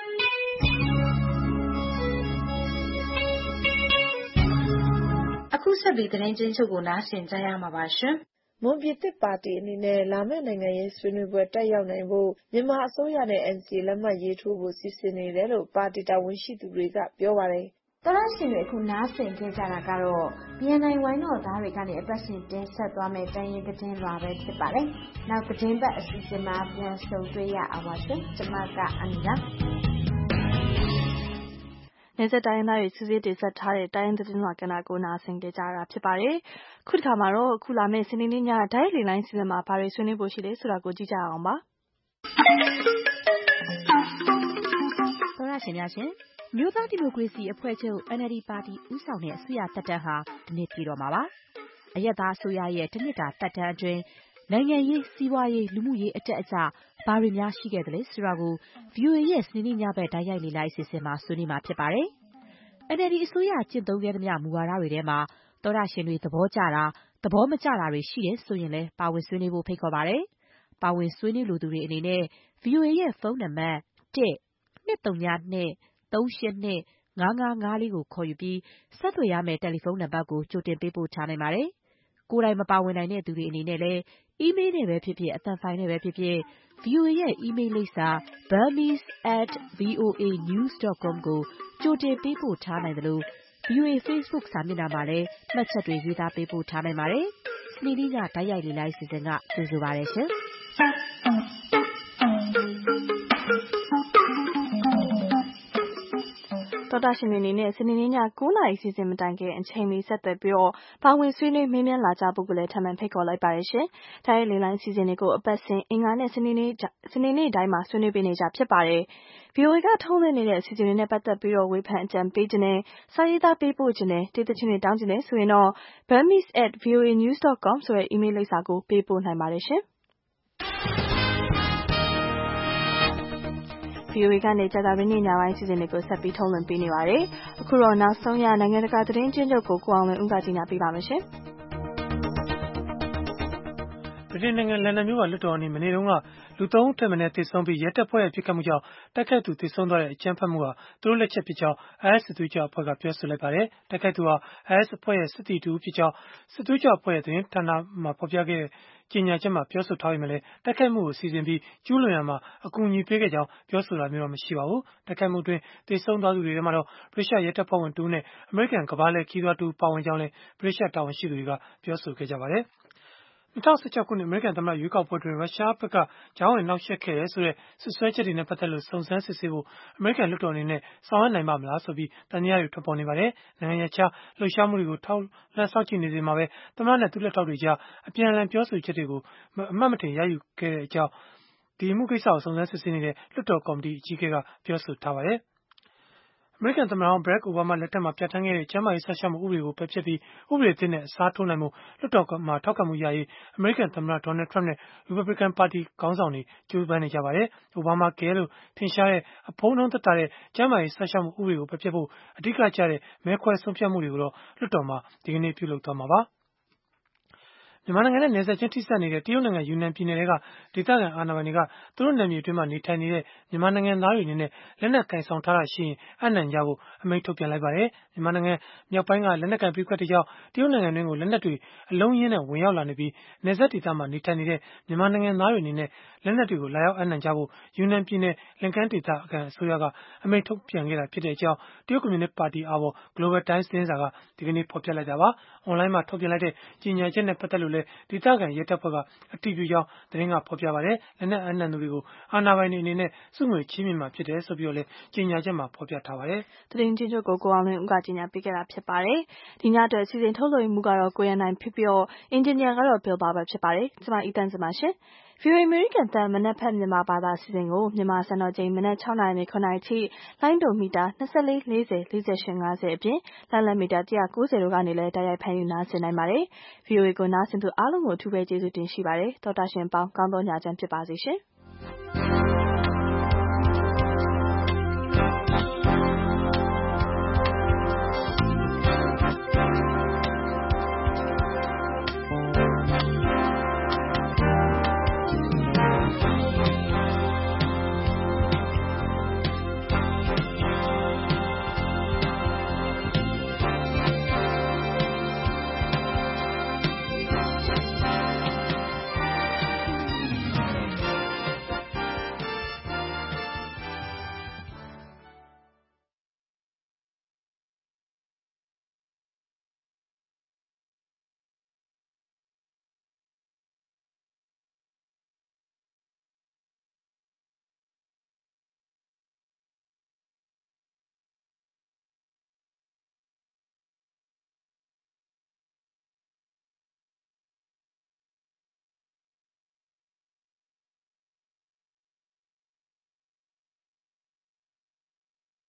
အခုဆက်ပြီးသတင်းချင်းချုပ်ကိုနားဆင်ကြရမှာပါရှင်။မွန်ပြည်သစ်ပါတီအနေနဲ့လာမယ့်နိုင်ငံရေးဆွေးနွေးပွဲတက်ရောက်နိုင်ဖို့မြန်မာအစိုးရနဲ့ NCA လက်မှတ်ရေးထိုးဖို့စီစဉ်နေတယ်လို့ပါတီတာဝန်ရှိသူတွေကပြောပါတယ်။တော်ရရှင်တွေအခုနားဆင်ခဲ့ကြတာကတော့ BNI ဝိုင်းတော်သားတွေကနေအပတ်စဉ်တင်ဆက်သွားမယ့်တိုင်းရင်းသတင်းလွှာပဲဖြစ်ပါတယ်။နောက်သတင်းပတ်အစီအစဉ်မှာပြန်ဆုံတွေ့ရအောင်ပါရှင်။ကျွန်မကအန်နာနယ်စပ်တိုင်းသားတွေစုစည်းတင်ဆက်ထားတဲ့တိုင်းသတင်းလွှာကဏ္ဍကိုနားဆင်ကြတာဖြစ်ပါတယ်။ခုတစ်ခါမှာတော့ခုလာမယ့်စနေနေ့ညဒိုင်းလေလိုင်းစီစဉ်မှာဘာတွေဆွေးနွေးဖို့ရှိလဲဆိုတာကိုကြည့်ကြအောင်ပါ။တော်ရရှင်များရှင်မြို့သားဒီမိုကရေစီအဖွဲ့ချုပ် NLD ပါတီဦးဆောင်တဲ့အစိုးရတပ်တန်းဟာဒီနေ့ပြည်တော်မှာပါ။အရက်သားအစိုးရရဲ့တစ်နှစ်တာတပ်တန်းအတွင်းနိုင်ငံရေးစီးပွားရေးလူမှုရေးအတက်အကျဘာတွေများရှိခဲ့သလဲဆိုတာကို VOA ရဲ့စနေနေ့ညဘက်တိုက်ရိုက်လေ့လာအစီအစဉ်မှာဆွေးနွေးမှာဖြစ်ပါတယ်။ NLD အစိုးရကျင့်သုံးခဲ့သမျှမူဝါဒတွေထဲမှာသောတရှင်တွေသဘောကျတာသဘောမကျတာတွေရှိတယ်ဆိုရင်လည်းပါဝင်ဆွေးနွေးဖို့ဖိတ်ခေါ်ပါတယ်။ပါဝင်ဆွေးနွေးလိုသူတွေအနေနဲ့ VOA ရဲ့ဖုန်းနံပါတ်1-232-382-5554ကိုခေါ်ယူပြီးဆက်သွယ်ရမယ့်တယ်လီဖုန်းနံပါတ်ကိုကြိုတင်ပေးပို့ထားနိုင်ပါတယ်။ကိုယ်တိုင်မပါဝင်နိုင်တဲ့သူတွေအနေနဲ့လည်းအီးမေးလ်နဲ့ပဲဖြစ်ဖြစ်အသံဖိုင်နဲ့ပဲဖြစ်ဖြစ် VOA ရဲ့အီးမေးလ်လိပ်စာ burmese@voanews.com ကိုကြိုတင်ပေးပို့ထားနိုင်တယ်လို့ VOA Facebook စာမျက်နှာမှာလည်းမှတ်ချက်တွေရေးသားပေးပို့ထားနိုင်ပါတယ်။စနေနေ့ညတိုက်ရိုက်လေ့လာအစီအစဉ်ကကြိုဆိုပါရရှင်။တော်တာရှင်တွေအနေနဲ့စနေနေ့ည9:00 နာရီစီစဉ်မတိုင်ခင်အချိန်မီဆက်သွယ်ပြီးတော့ပါဝင်ဆွေးနွေးမေးမြန်းလာကြဖို့ကိုလည်းထပ်မံဖိတ်ခေါ်လိုက်ပါတယ်ရှင်။ဒါရဲ့လေလိုင်းစီစဉ်တွေကိုအပတ်စဉ်အင်္ဂါနဲ့စနေနေ့တိုင်းမှာဆွေးနွေးပေးနေကြဖြစ်ပါတယ်။ VOA ကထုတ်လွှင့်နေတဲ့အစီအစဉ်တွေနဲ့ပတ်သက်ပြီးတော့ဝေဖန်အကြံပေးခြင်းနဲ့စာရေးသားပေးပို့ခြင်းနဲ့ဒေသချင်းတွေတောင်းခြင်းနဲ့ဆိုရင်တော့ burmese@voanews.com ဆိုတဲ့ email လိပ်စာကိုပေးပို့နိုင်ပါတယ်ရှင်။ VOA ကနေကြာသပတေးနေ့ညပိုင်းစီစဉ်တွေကိုဆက်ပြီးထုတ်လွှင့်ပေးနေပါတယ်။အခုတော့နောက်ဆုံးရနိုင်ငံတကာသတင်းချင်းချုပ်ကိုအောင်လွင်ဦးကကြီးညာပေးပါမယ်ရှင်။ဗြိတိန်နိုင်ငံလန်ဒန်မြို့ကလွှတ်တော်အနီးမနေ့တုန်းကလူ3ဦးထက်မနည်းသေဆုံးပြီးရဲတပ်ဖွဲ့ရဲ့ပစ်ခတ်မှုကြောင့်တိုက်ခိုက်သူသေဆုံးသွားတဲ့အကြမ်းဖက်မှုဟာသူတို့လက်ချက်ဖြစ်ကြောင်း IS စစ်သွေးကြွအဖွဲ့ကပြောဆိုလိုက်ပါတယ်။တိုက်ခိုက်သူဟာ IS အဖွဲ့ရဲ့စစ်သည်တူဖြစ်ကြောင်းစစ်သွေးကြွအဖွဲ့ရဲ့သတင်းဌာနမှာဖော်ပြခဲ့တဲ့ကြေညာချက်မှာပြောဆိုထားပေမဲ့တိုက်ခိုက်မှုကိုစီစဉ်ပြီးကျူးလွန်ရမှာအကူအညီပေးခဲ့ကြောင်းပြောဆိုတာမျိုးတော့မရှိပါဘူး။တိုက်ခိုက်မှုအတွင်းသေဆုံးသွားသူတွေထဲမှာတော့ဗြိတိသျှရဲတပ်ဖွဲ့ဝင်2ဦးနဲ့အမေရိကန်ကမ္ဘာလှည့်ခရီးသွား2ဦးပါဝင်ကြောင်းလည်းဗြိတိသျှတာဝန်ရှိသူတွေကပြောဆိုခဲ့ကြပါတယ်။2016ခုနှစ်အမေရိကန်သမ္မတရွေးကောက်ပွဲတွင်ရုရှားဘက်ကကြားဝင်နှောက်ယှက်ခဲ့တယ်ဆိုတဲ့စွပ်စွဲချက်တွေနဲ့ပတ်သက်လို့စုံစမ်းစစ်ဆေးဖို့အမေရိကန်လွှတ်တော်အနေနဲ့ဆောင်ရွက်နိုင်ပါမလားဆိုပြီးသံသယတွေထွက်ပေါ်နေပါတယ်။နိုင်ငံခြားလှုပ်ရှားမှုတွေကိုထောက်လှမ်းစောင့်ကြည့်နေစဉ်မှာပဲသမ္မတနဲ့သူ့လက်ထောက်တွေကြားအပြန်အလှန်ပြောဆိုချက်တွေကိုအမှတ်မထင်ရယူခဲ့တဲ့အကြောင်းဒီမှုကိစ္စကိုစုံစမ်းစစ်ဆေးနေတဲ့လွှတ်တော်ကော်မတီအကြီးအကဲကပြောဆိုထားပါတယ်။အမေရိကန်သမ္မတဟောင်း Barack Obama လက်ထက်မှာပြဋ္ဌာန်းခဲ့တဲ့ကျန်းမာရေးစောင့်ရှောက်မှုဥပဒေကိုပယ်ဖျက်ပြီးဥပဒေသစ်နဲ့အစားထိုးနိုင်ဖို့လွှတ်တော်မှာထောက်ခံမှုရရေးအမေရိကန်သမ္မတ Donald Trump နဲ့ Republican ပါတီခေါင်းဆောင်တွေကြိုးပမ်းနေကြပါတယ်။ Obamacare လို့ထင်ရှားတဲ့အဖိုးနှုန်းသက်သာတဲ့ကျန်းမာရေးစောင့်ရှောက်မှုဥပဒေကိုပယ်ဖျက်ဖို့အဓိကကျတဲ့မဲခွဲဆုံးဖြတ်မှုတွေကိုတော့လွှတ်တော်မှာဒီကနေ့ပြုလုပ်သွားမှာပါ။မြန်မာနိုင်ငံနဲ့နယ်စပ်ချင်းထိစပ်နေတဲ့တရုတ်နိုင်ငံယူနန်ပြည်နယ်ကဒေသခံအာဏာပိုင်တွေကသူတို့နယ်မြေအတွင်းမှာနေထိုင်နေတဲ့မြန်မာနိုင်ငံသားတွေအနေနဲ့လက်နက်ကင်ဆောင်ထားတာရှိရင်အပ်နှံကြဖို့အမိန့်ထုတ်ပြန်လိုက်ပါတယ်။မြန်မာနိုင်ငံမြောက်ပိုင်းကလက်နက်ကင်ပဋိပက္ခတွေကြောင့်တရုတ်နိုင်ငံတွင်းကိုလက်နက်တွေအလုံးရင်းနဲ့ဝင်ရောက်လာနေပြီးနယ်စပ်ဒေသမှာနေထိုင်နေတဲ့မြန်မာနိုင်ငံသားတွေအနေနဲ့လက်နက်တွေကိုလာရောက်အပ်နှံကြဖို့ယူနန်ပြည်နယ်လင်ကန်းဒေသအစိုးရကအမိန့်ထုတ်ပြန်ခဲ့တာဖြစ်တဲ့အကြောင်းတရုတ်ကွန်မြူနစ်ပါတီအာဘော် Global Times သတင်းစာကဒီကနေ့ဖော်ပြလိုက်တာပါ။ အွန်လိုင်းမှာထုတ်ပြန်လိုက်တဲ့ကြေညာချက်နဲ့ပတ်သက်လို့လည်းဒေသခံရဲတပ်ဖွဲ့ကအတည်ပြုကြောင်းသတင်းကဖော်ပြပါတယ်။လက်နက်အပ်နှံသူတွေကိုအာဏာပိုင်တွေအနေနဲ့စုငွေချီးမြှင့်မှာဖြစ်တယ်ဆိုပြီးတော့လည်းကြေညာချက်မှာဖော်ပြထားပါတယ်။သတင်းချင်းချုပ်ကိုအောင်လွင်ဦးကကြေညာပေးခဲ့တာဖြစ်ပါတယ်။ဒီညအတွက်စီစဉ်ထုတ်လွှင့်မှုကတော့ကိုရန်နိုင်ဖြစ်ပြီးတော့အင်ဂျင်နီယာကတော့ Bill Barber ဖြစ်ပါတယ်။ကျွန်မအီတန်စင်ပါရှင်။ VOA American တန်မနက်ဖက်မြန်မာဘာသာစီစဉ်ကိုမြန်မာစံတော်ချိန်မနက်6 နာရီနဲ့9 နာရီထိလိုင်းဒိုမီတာ24 40 48 50အပြင်လမ်းမီတာ190တို့ကနေလည်းတိုက်ရိုက်ဖမ်းယူနားဆင်နိုင်ပါတယ်။ VOA ကိုနားဆင်သူအားလုံးကိုအထူးပဲကျေးဇူးတင်ရှိပါတယ်။သောတာရှင်ပေါင်းကောင်းသောညချမ်းဖြစ်ပါစေရှင်။